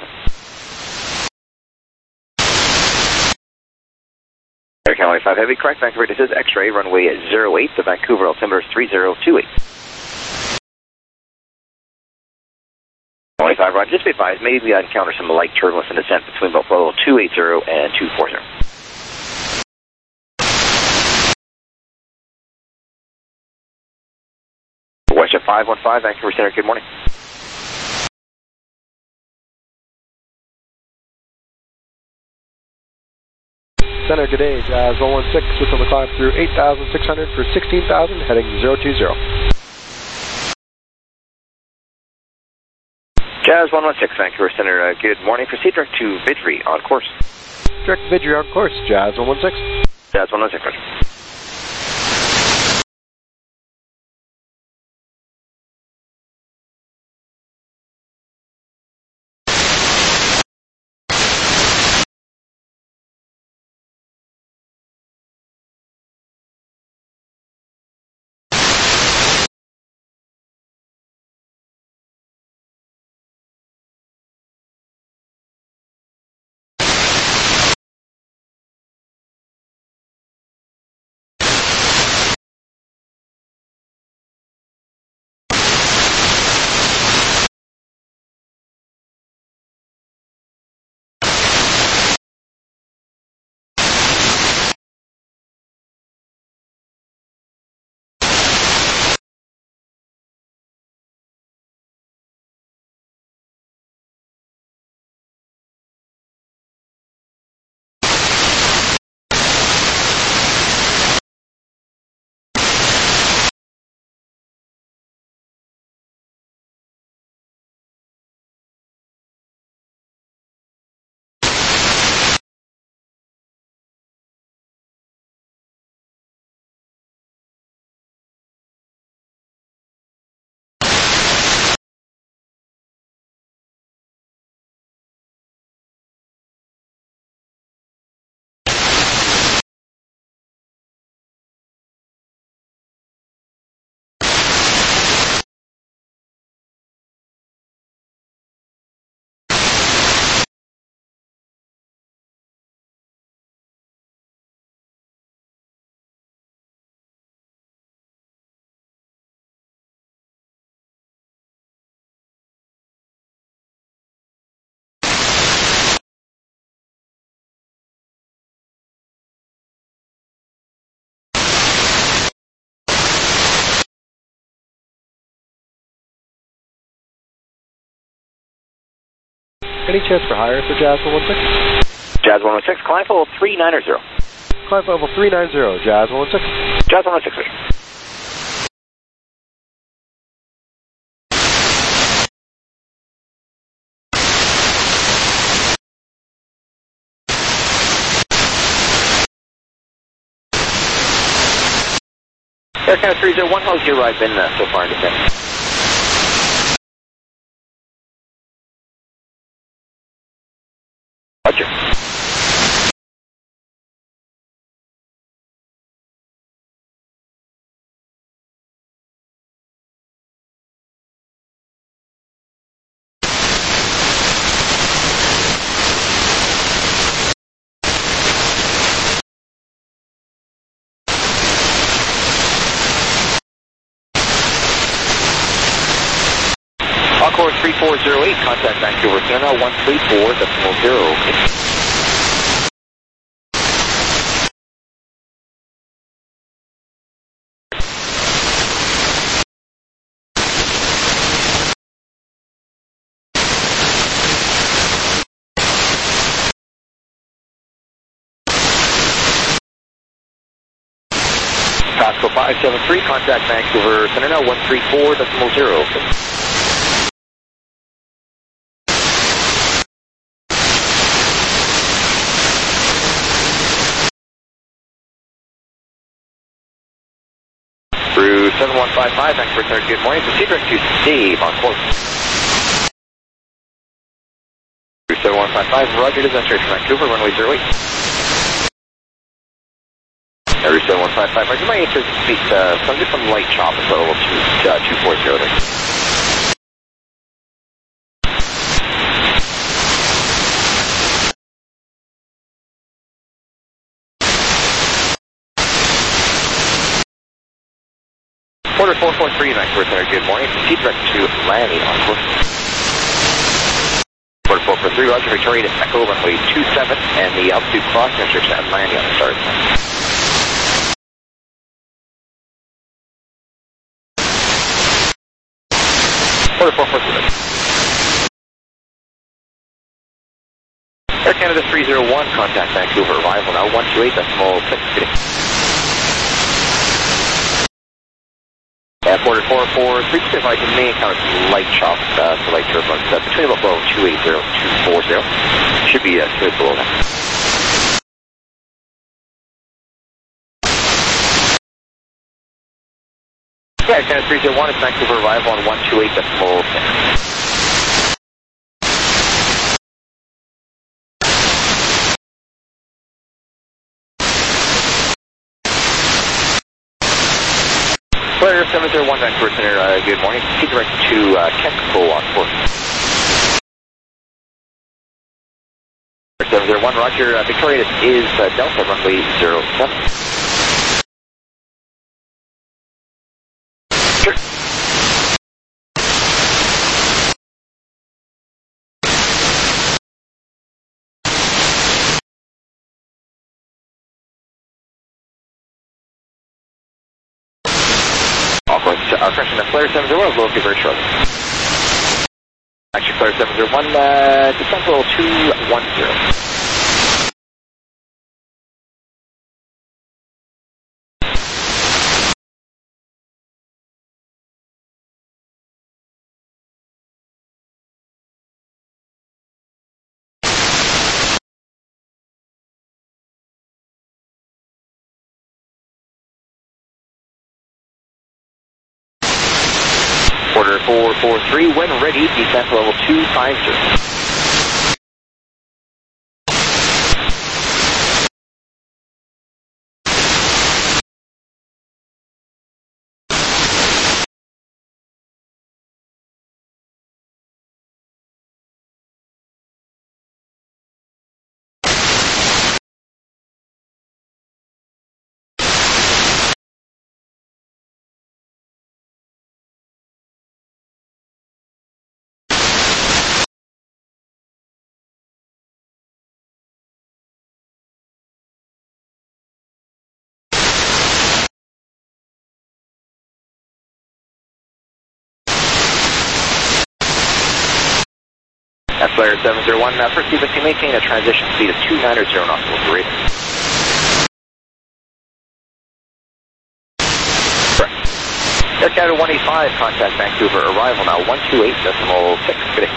Speaker 1: Air Canada 185 Heavy, correct, Vancouver, this is X-ray, runway 08, the Vancouver altimeter is 3028. 185, Roger, just be advised, maybe I encounter some light turbulence in descent between Buffalo 280 and 240. 515, Vancouver Center, good morning.
Speaker 13: Center, good day. Jazz 116, switch on the climb through 8,600 for 16,000, heading 020.
Speaker 1: Jazz 116, Vancouver Center, good morning. Proceed direct to Vidri on course.
Speaker 13: Direct to Vidri on course, Jazz 116.
Speaker 1: Jazz 116, roger.
Speaker 13: Any chance for higher for Jazz 116?
Speaker 1: Jazz 116, climb level 390.
Speaker 13: Climb level 390, Jazz 116.
Speaker 1: Jazz 116, roger. Air Canada 301, how's your ride been so far in descent? Roger. Encore 3408, contact Vancouver Center, 134.0. Pasco 573, contact Vancouver Center now, 134.0. Through 7155, Vancouver Center, good morning. Proceed direct to Dave on course. Through 7155, roger, descent from Vancouver, runway 08. Through 7155, roger, my answer speak, just some light chop, so level 240 there. Quarter 443, Vancouver Center, good morning. Proceed direct to landing on course. Quarter 443, roger, Victoria to Echo, runway 27, and the altitude crossing restriction at landing on the start. Order 443. Air Canada 301, contact Vancouver, arrival now 128.6. Order 443, advise you may encounter some light chops, some light turbulence between about below 280 240. Should be straight below that. Yeah, Air Canada 301 is Vancouver, arrival on 128.6. Flyer 701 Vancouver Center, good morning. Keep directed to Kenko on 4. 701, roger. Victoria, this is Delta, runway 07. Sure. Our correction, Flyer 701 will locate very shortly. Actually, Flyer 701, descent level 210. Order 443, when ready, descent level 250. At Flyer 701, proceed to maintain a transition speed of 290 nautical to radar. Correct. Air Canada 185, contact Vancouver, arrival now 128.6. Good day.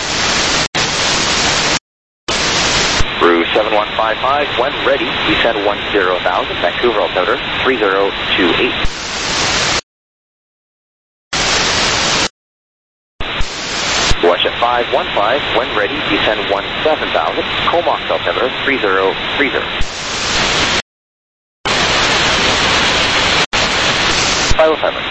Speaker 1: Crew 7155, when ready, descend 10,000, Vancouver, altimeter 3028. Watch at 515, when ready, descend 17,000, Comox altimeter 3030. 507.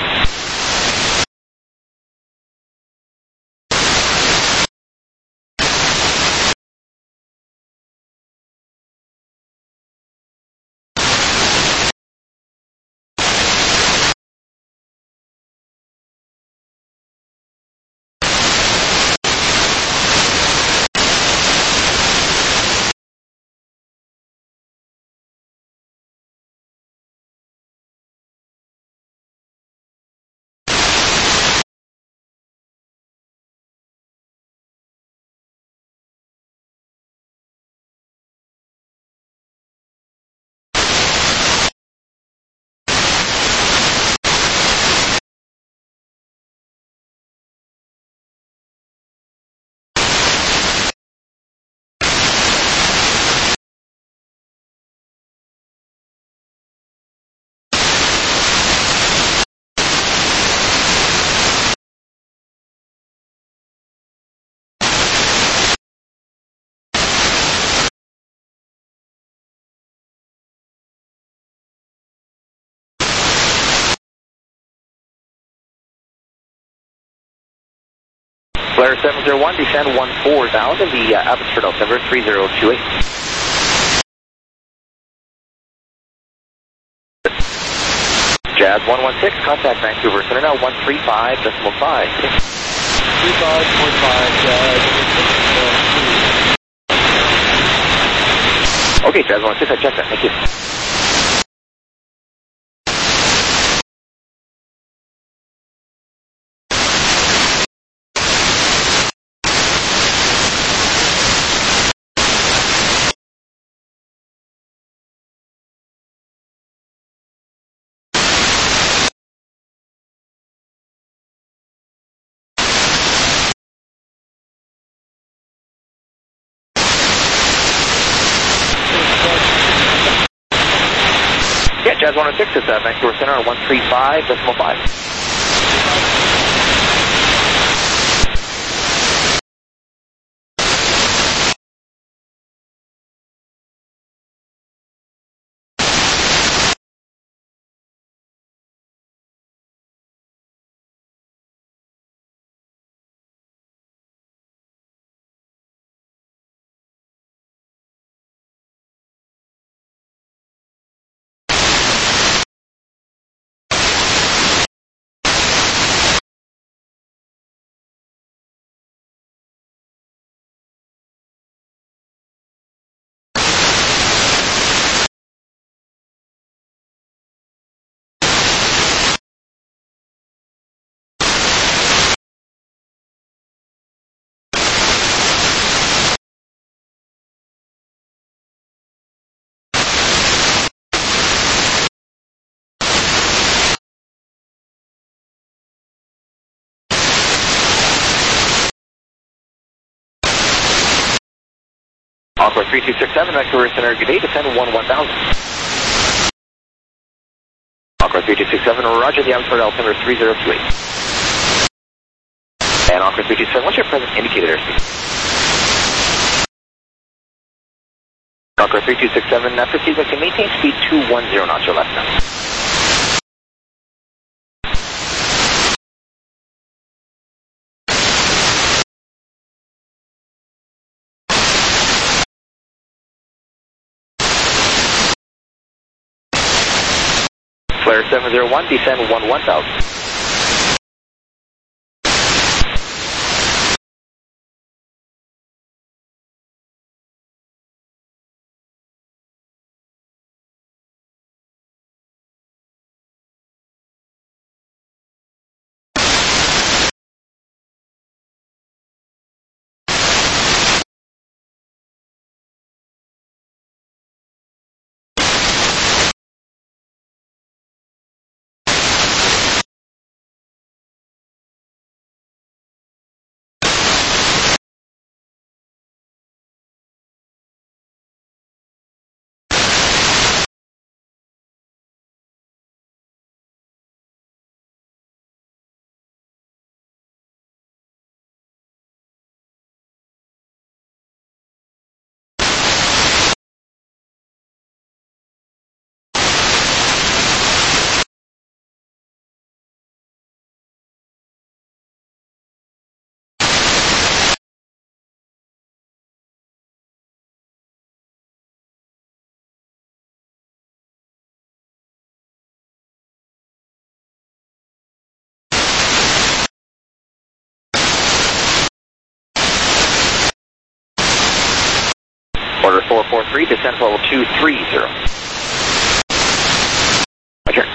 Speaker 1: Flyer 701, descend 14,000, the Abbotsford altimeter 3028. Jazz 116, contact Vancouver Center now 135.5.
Speaker 13: 35.5, Jazz.
Speaker 1: Okay, Jazz 116, I checked that. Thank you. Jazz 106, it's Vancouver Center on 135.5. Encore 3267, Vancouver Center, good day, descend 1000. Encore 3267, roger, the altitude altimeter 3028. And Encore 327, what's your present indicated airspeed? Encore 3267, proceed to maintain speed 210 knots or less now. Flare 701, descend 1000. Order 443, descent level 230. Roger.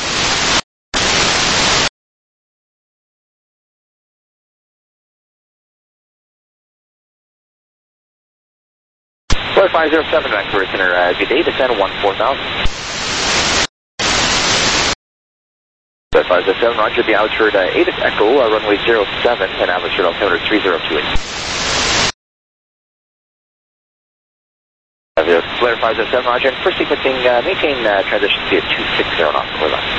Speaker 1: Flare 507, Vancouver Center, good day, descend 4000. Flare 507, roger, the altitude Avis Echo, runway 07, and altitude altimeter 3028. Flare 507, roger, and for sequencing, maintain transition speed at 260 knots or less.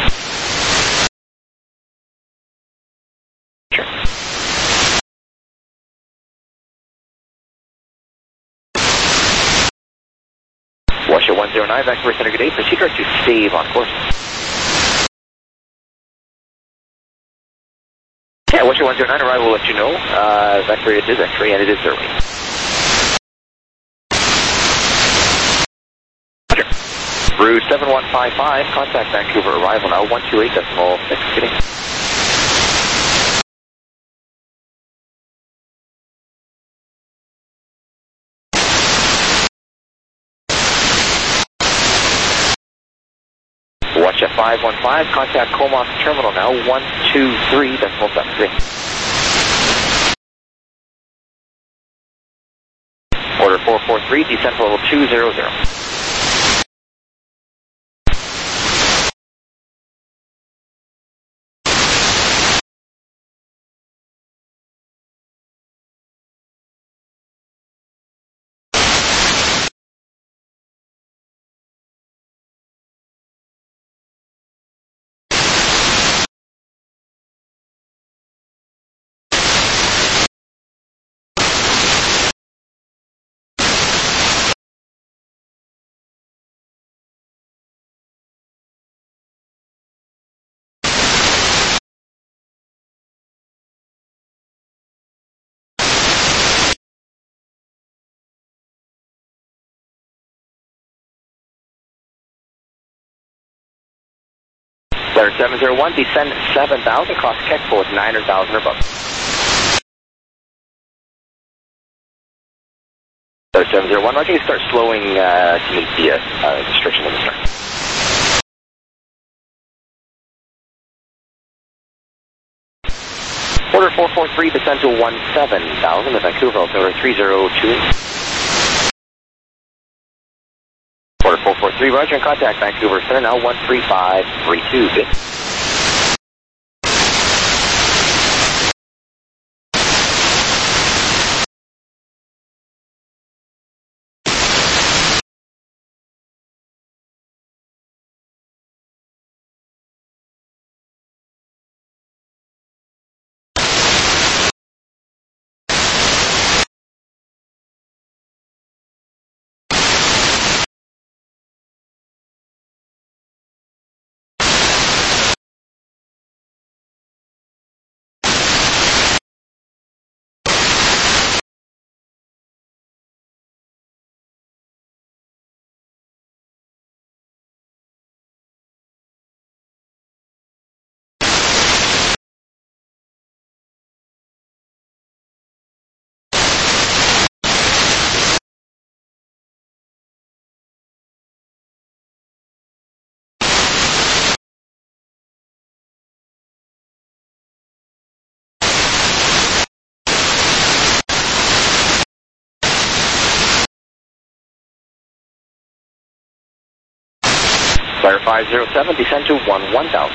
Speaker 1: Sure. Washer 109, Vancouver Center, good day, proceed to save on course. Yeah, Washer 109, arrival will let you know, Vancouver it is X-ray and it is early. Route 7155, contact Vancouver, arrival now 128.6, getting. Watch at 515, contact Comox Terminal now 123.7. Order 443, descent level 200. Clear 701, descend 7,000, cross Keckville with 900,000 or above. Clear 701, Roger, you start slowing to meet the restriction limit start. Order 443, descend to 17,000 at Vancouver, altimeter 3028. Order 443, Roger, and contact Vancouver Center, now 13532, good. Flare 507, descend to 11,000.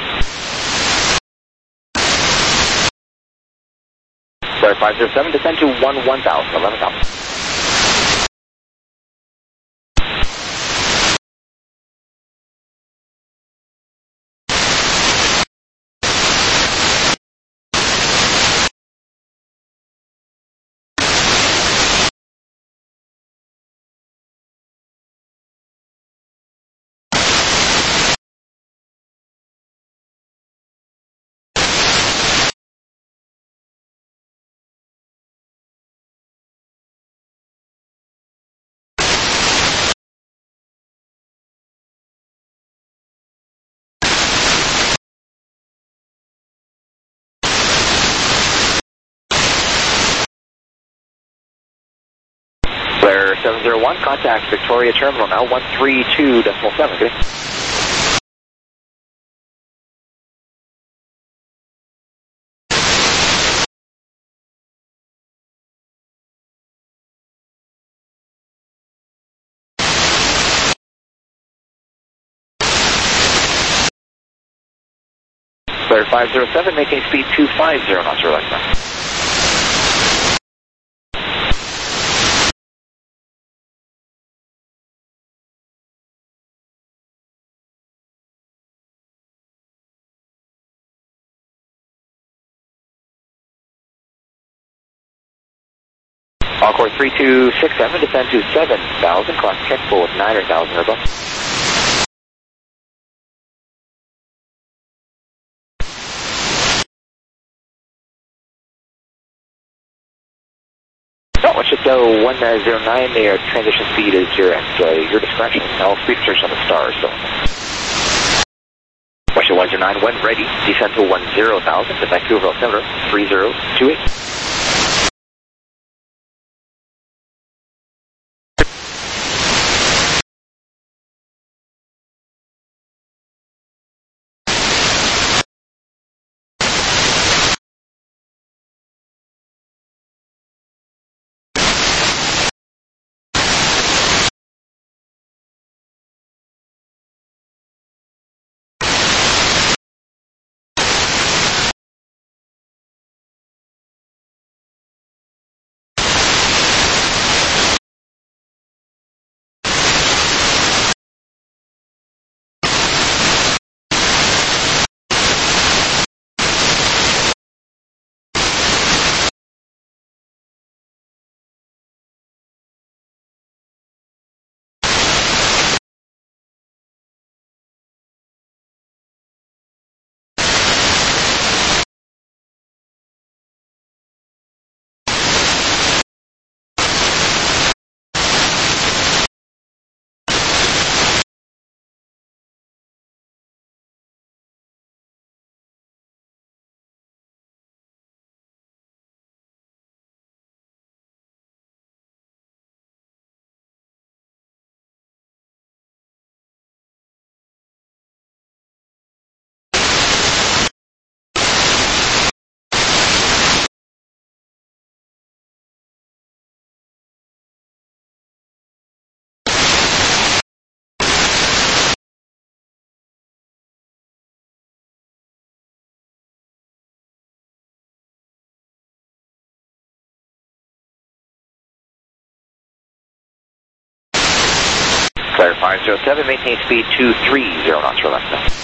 Speaker 1: Flare 507, descend to 11,000. Flare 701, contact Victoria Terminal, now 132.7, good. Flare 507, maintain speed 250 knots or less now. Encore 3267, descend to 7,000, cross Keckville with 900,000 or above. No, it should go 109, the transition speed is your discretion. All speed restriction on the stars, so. Western 109, when ready, descend to 10,000 to Vancouver altimeter 3028. Flyer 507, maintain speed 230 knots for left now.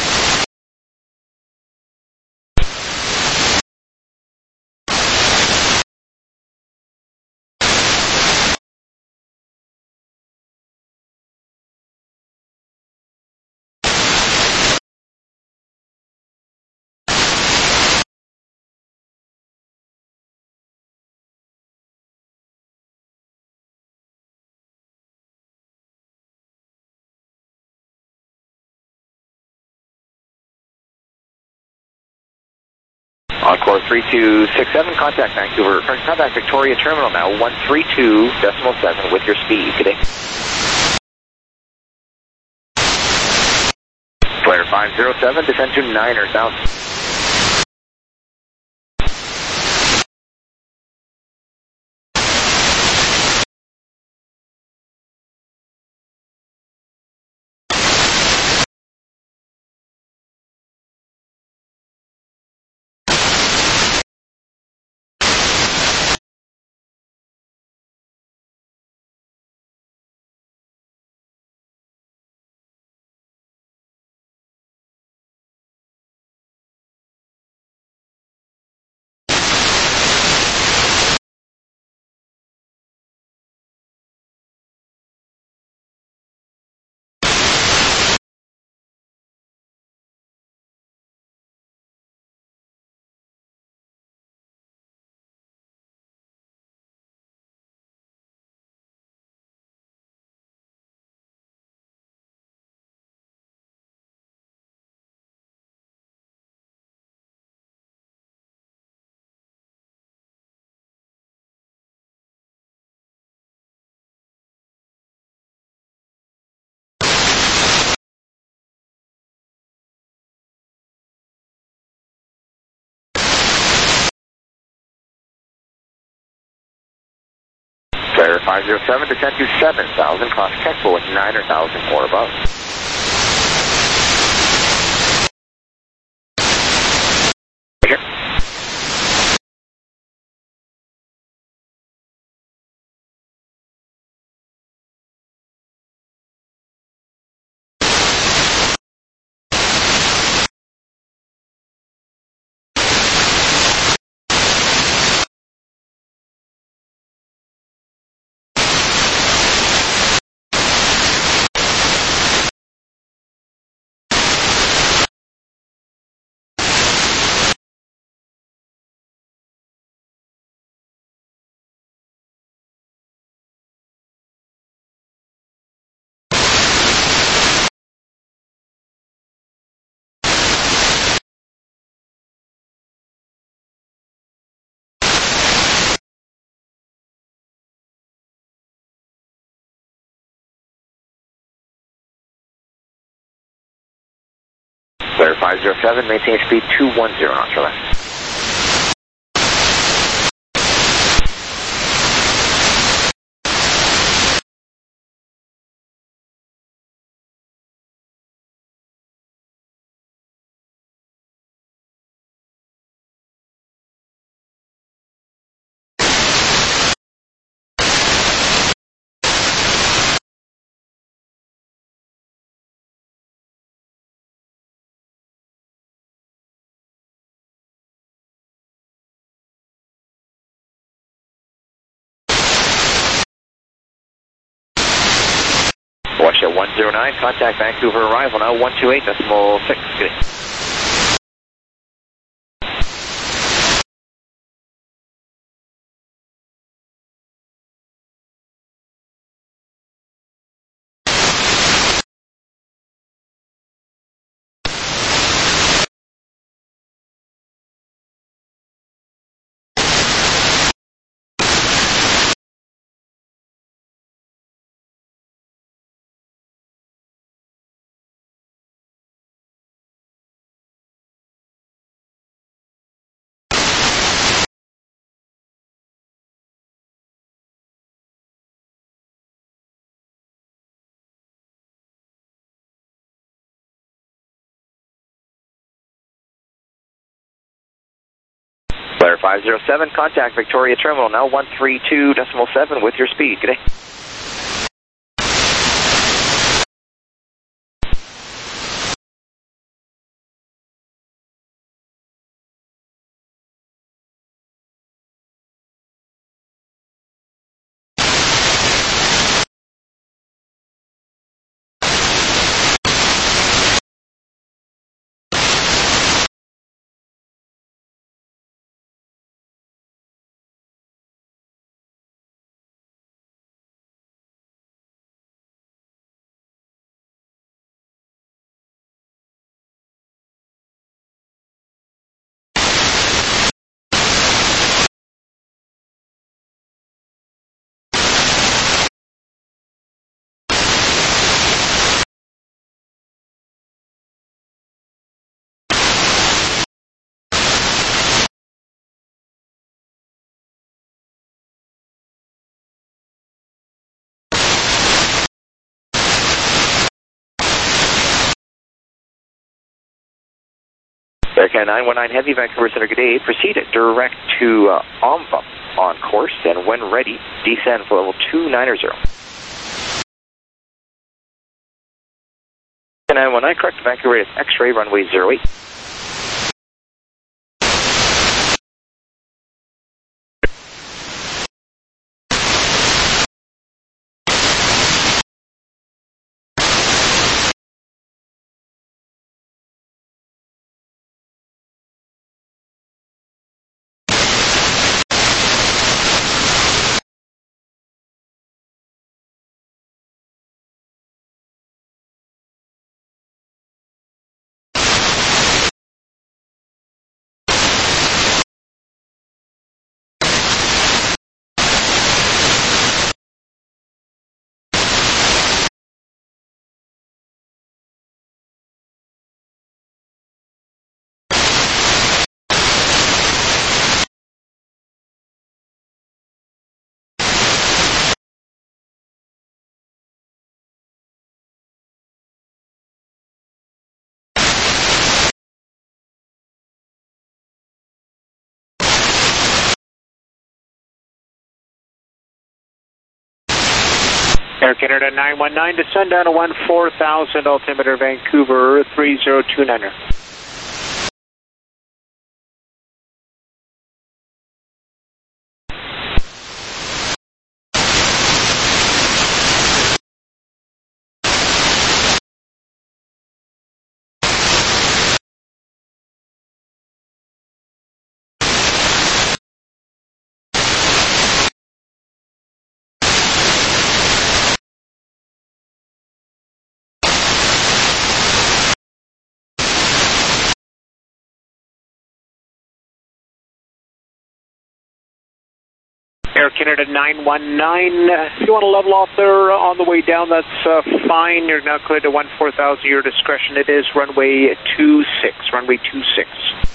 Speaker 1: Encore 3267, contact Vancouver, contact Victoria Terminal now, 132.7 with your speed. Good day. Flyer 507, descend to 9,000. Flyer 507, descend to 7,000, cross Keckville with 9,000 or above. Here. Flyer 507, maintain speed 210 knots for left. Watch at 109, contact Vancouver arrival now, 128.6. Good day. Flyer 507, contact Victoria Terminal now, 132.7 with your speed. Good day. Air Canada 919 Heavy, Vancouver Center, good day. Proceed direct to Omva on course, and when ready, descend for level 290. 919, correct, Vancouver is X-ray, runway 08.
Speaker 5: Air Canada 919, descend down to 14,000, altimeter Vancouver 3029er. Air Canada 919, if you want to level off there on the way down, that's fine. You're now cleared to 14,000, your discretion. It is runway 26, runway 26.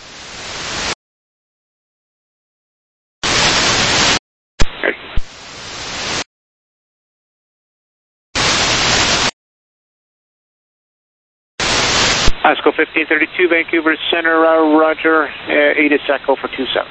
Speaker 5: Osco 1532, Vancouver Center, roger, 8 is Echo for 27.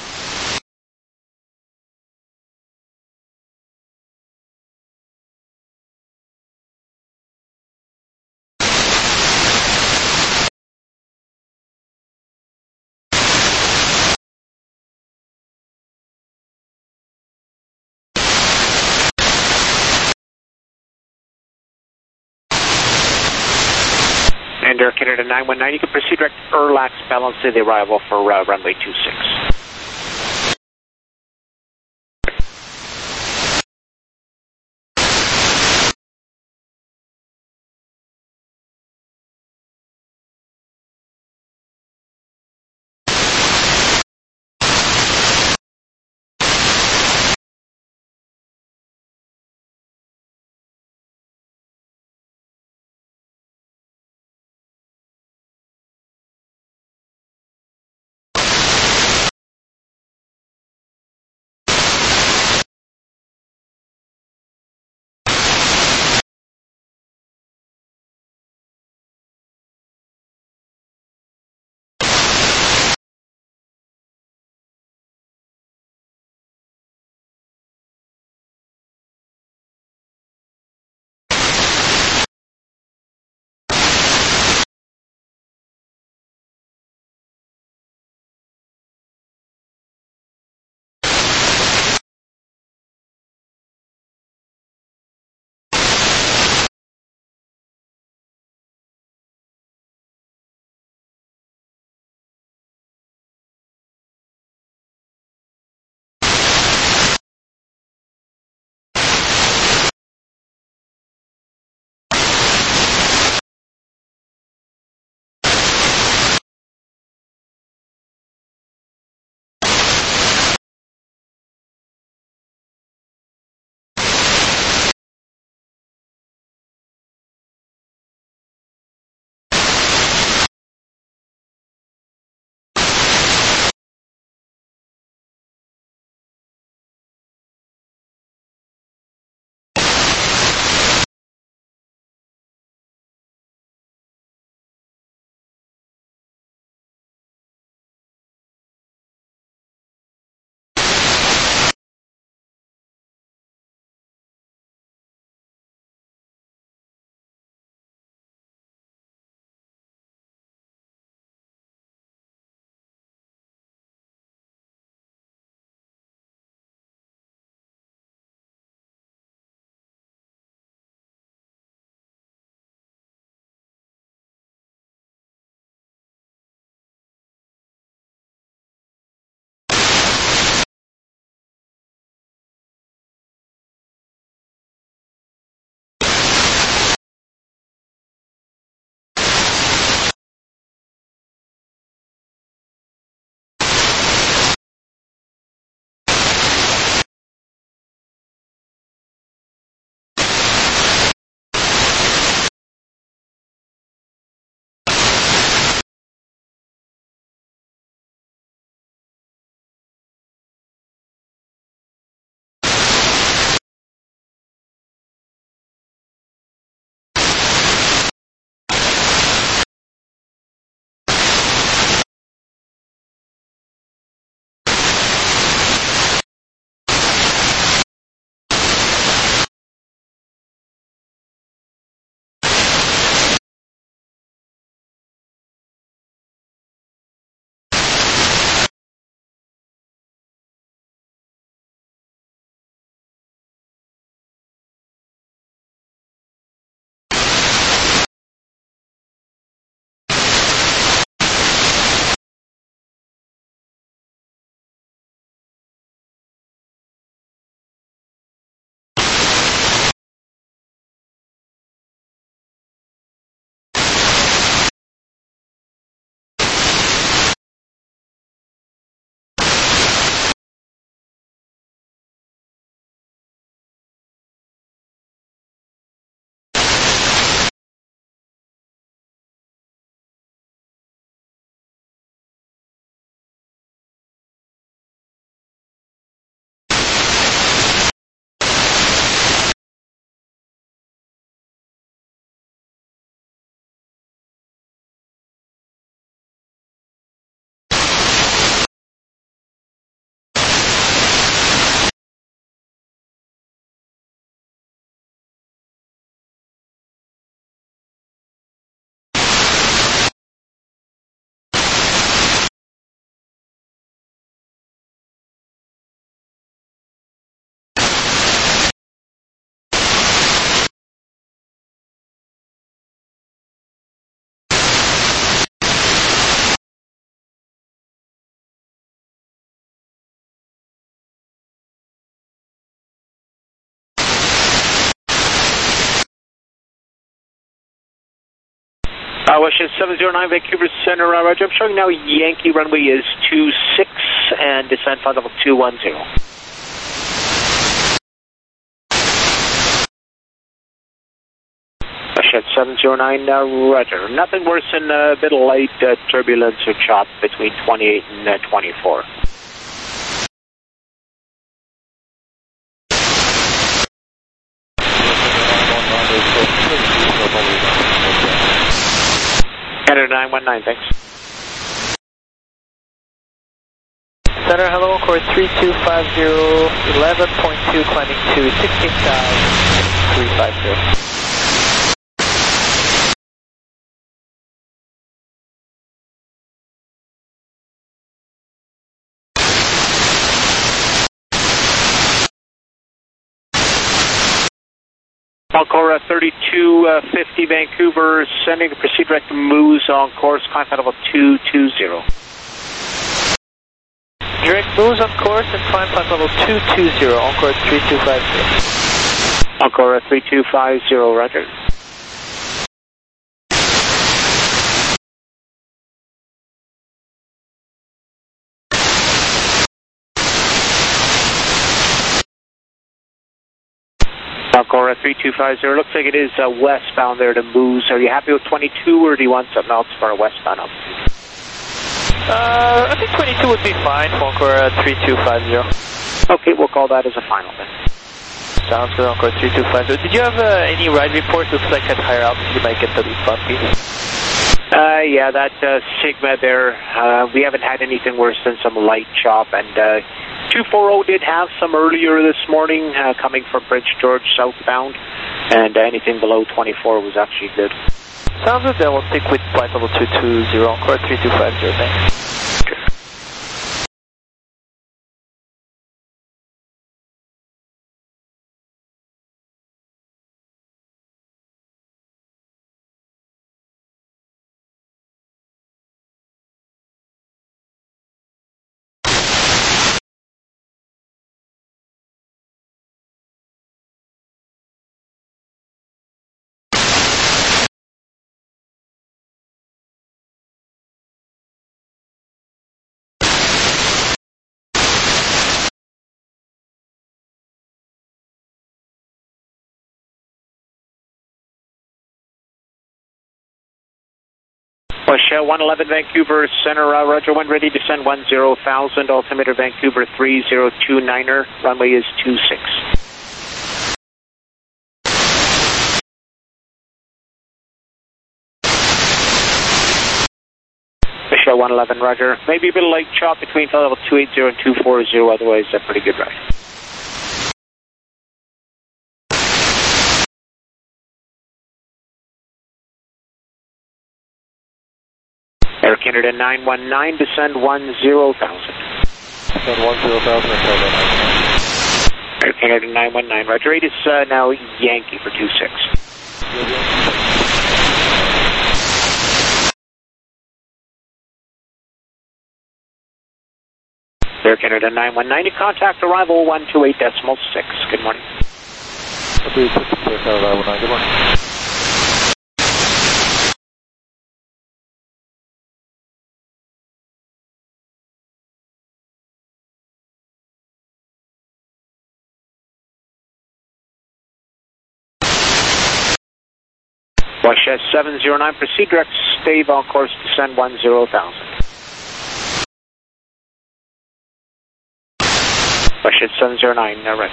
Speaker 5: And Air Canada 919, you can proceed direct Erlax balance to the arrival for runway 26. Washington 709, Vancouver Center, Roger. I'm showing now Yankee runway is 26 and descent flight level 210. Washington 709, Roger. Nothing worse than a bit of light turbulence or chop between 28 and 24. Canada 919, thanks.
Speaker 14: Center, hello, course 3250, 11.2, climbing to 16,350.
Speaker 5: Encore 3250 Vancouver, sending a proceed direct to Moose on course, climb flight level 220.
Speaker 14: Direct Moose on course and climb flight level 220, on course 3250.
Speaker 5: Encore 3250, roger. Encore 3250, looks like it is westbound there to Moose. Are you happy with 22 or do you want something else for a westbound altitude?
Speaker 14: I think 22 would be fine, Encore 3250.
Speaker 5: Okay, we'll call that as a final then.
Speaker 14: Sounds good, Encore 3250. Did you have any ride reports? Looks like at higher altitude you might get the lead bumpy.
Speaker 5: Yeah, that Sigma there, we haven't had anything worse than some light chop, and 240 did have some earlier this morning coming from Prince George southbound, and anything below 24 was actually good.
Speaker 14: Sounds good, then we'll stick with flight level 220, Encore 3250, thanks.
Speaker 5: Okay. Push 111 Vancouver Center, roger, when ready to send 10,000, altimeter Vancouver 3029er, runway is 26. Push 111, roger. Maybe a bit of light chop between level 280 and 240, otherwise a pretty good ride. Air Canada 919, descend 10,000.
Speaker 13: Descend 10,000 or
Speaker 5: Air Canada 919, roger. Rate is now Yankee for 26. Air Canada 919, contact arrival 128.6. Good morning.
Speaker 13: Good morning.
Speaker 5: Wash 709, proceed direct stave on course, descend 10,000. Wash 709, ready.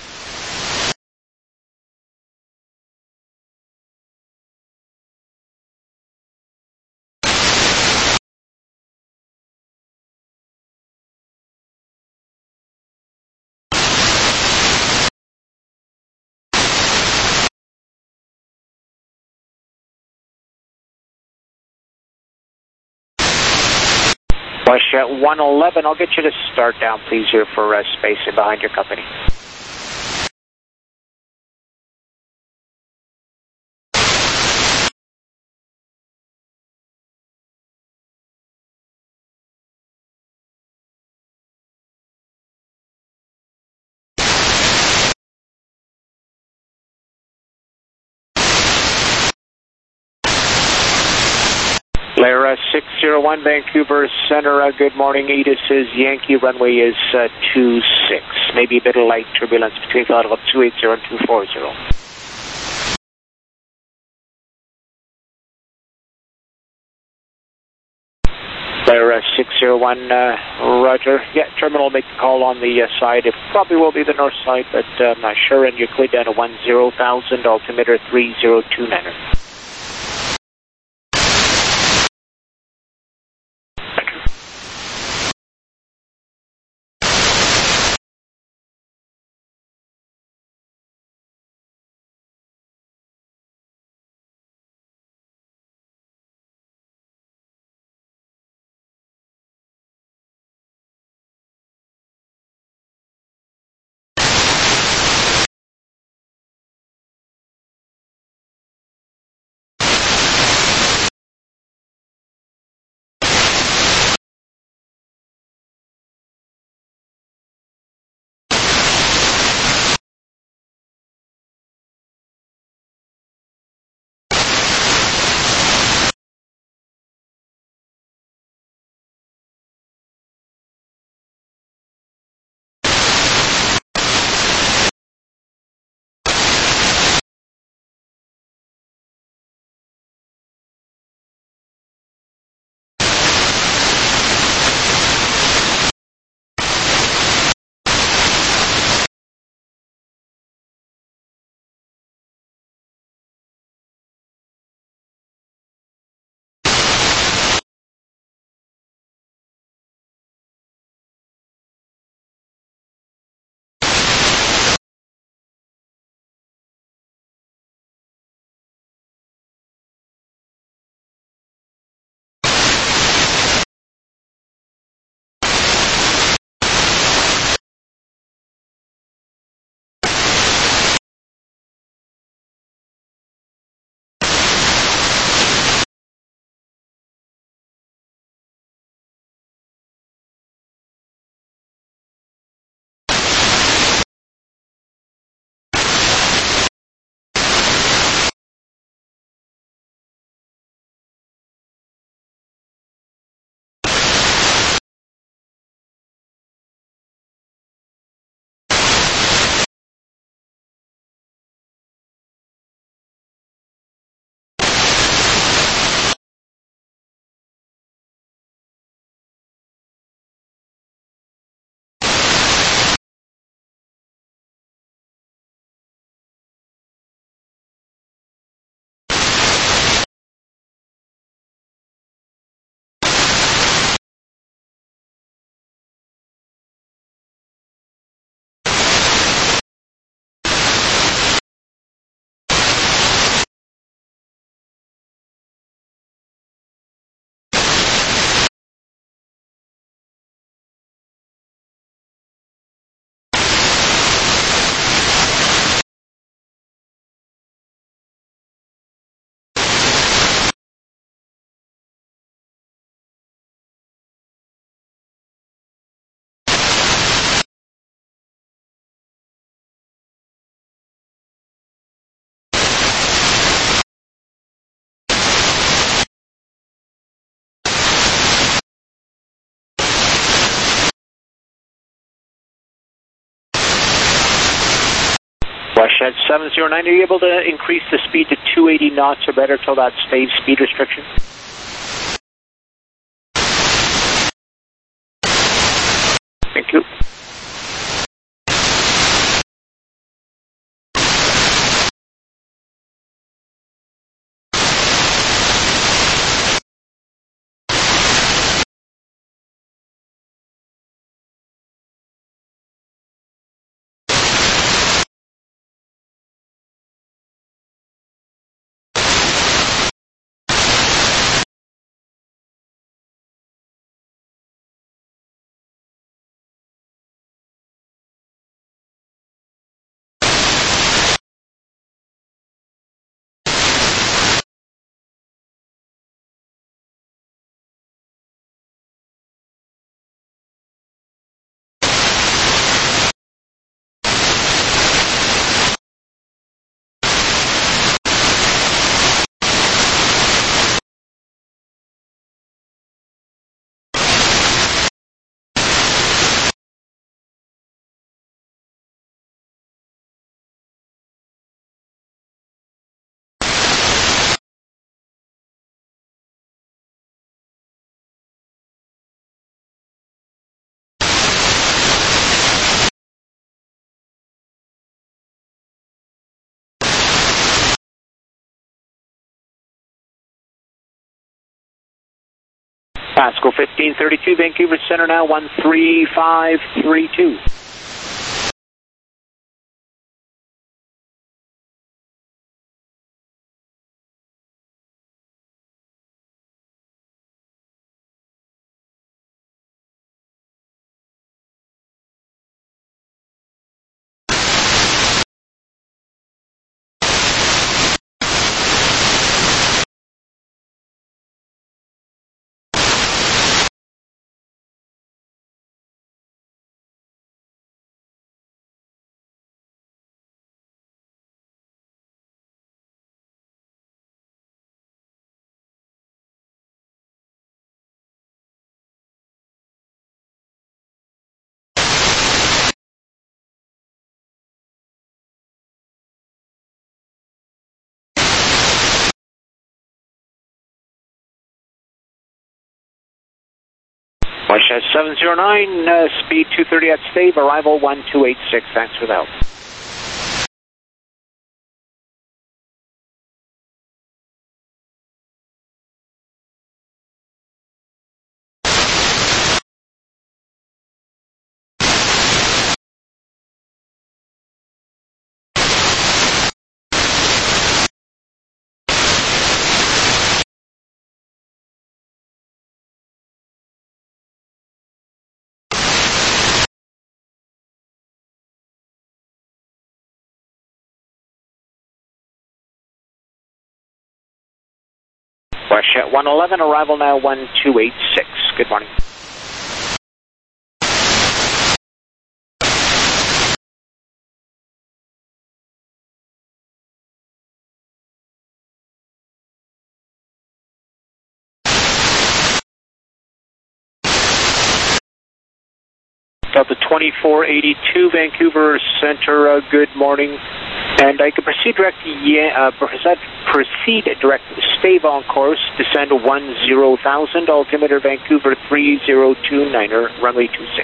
Speaker 5: Wash 111, I'll get you to start down, please, here for spacing behind your company. Blair 601 Vancouver Center, good morning. Edis is Yankee, runway is 26. Maybe a bit of light turbulence between flight level 280 and 240. Blair 601, roger. Yeah, terminal make the call on the side. It probably will be the north side, but I'm not sure. And you're cleared down to 10,000, altimeter 3029er. Westhead 709, are you able to increase the speed to 280 knots or better till that stays speed restriction? Thank you. Pascal 1532, Vancouver Center now 13532. Westjet 709, speed 230 at Stave, arrival 1286. Thanks for the help. Westjet 111, arrival now 1286. Good morning. Delta 2482, Vancouver Center, good morning. And I can proceed direct Stave on course, descend 10,000, altimeter Vancouver 3029er, runway 26.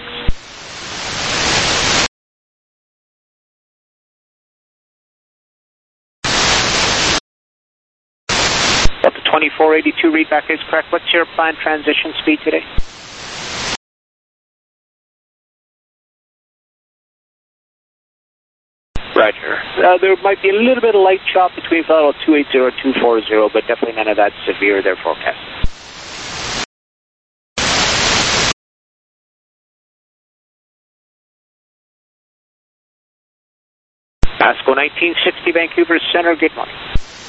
Speaker 5: Delta 2482, read back is correct. What's your planned transition speed today? Roger. There might be a little bit of light chop between flight level 280 and 240, but definitely none of that severe, their forecast. Pascal 1960, Vancouver Center, good morning.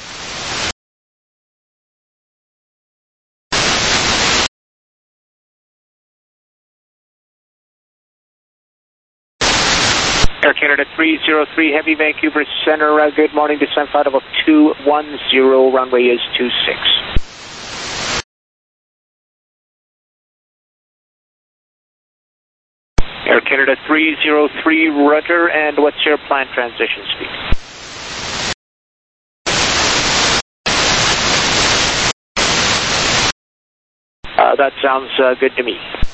Speaker 5: Air Canada 303 Heavy, Vancouver Center, good morning, descent flight level 210, runway is 26. Air Canada 303, Roger, and what's your planned transition speed? That sounds good to me.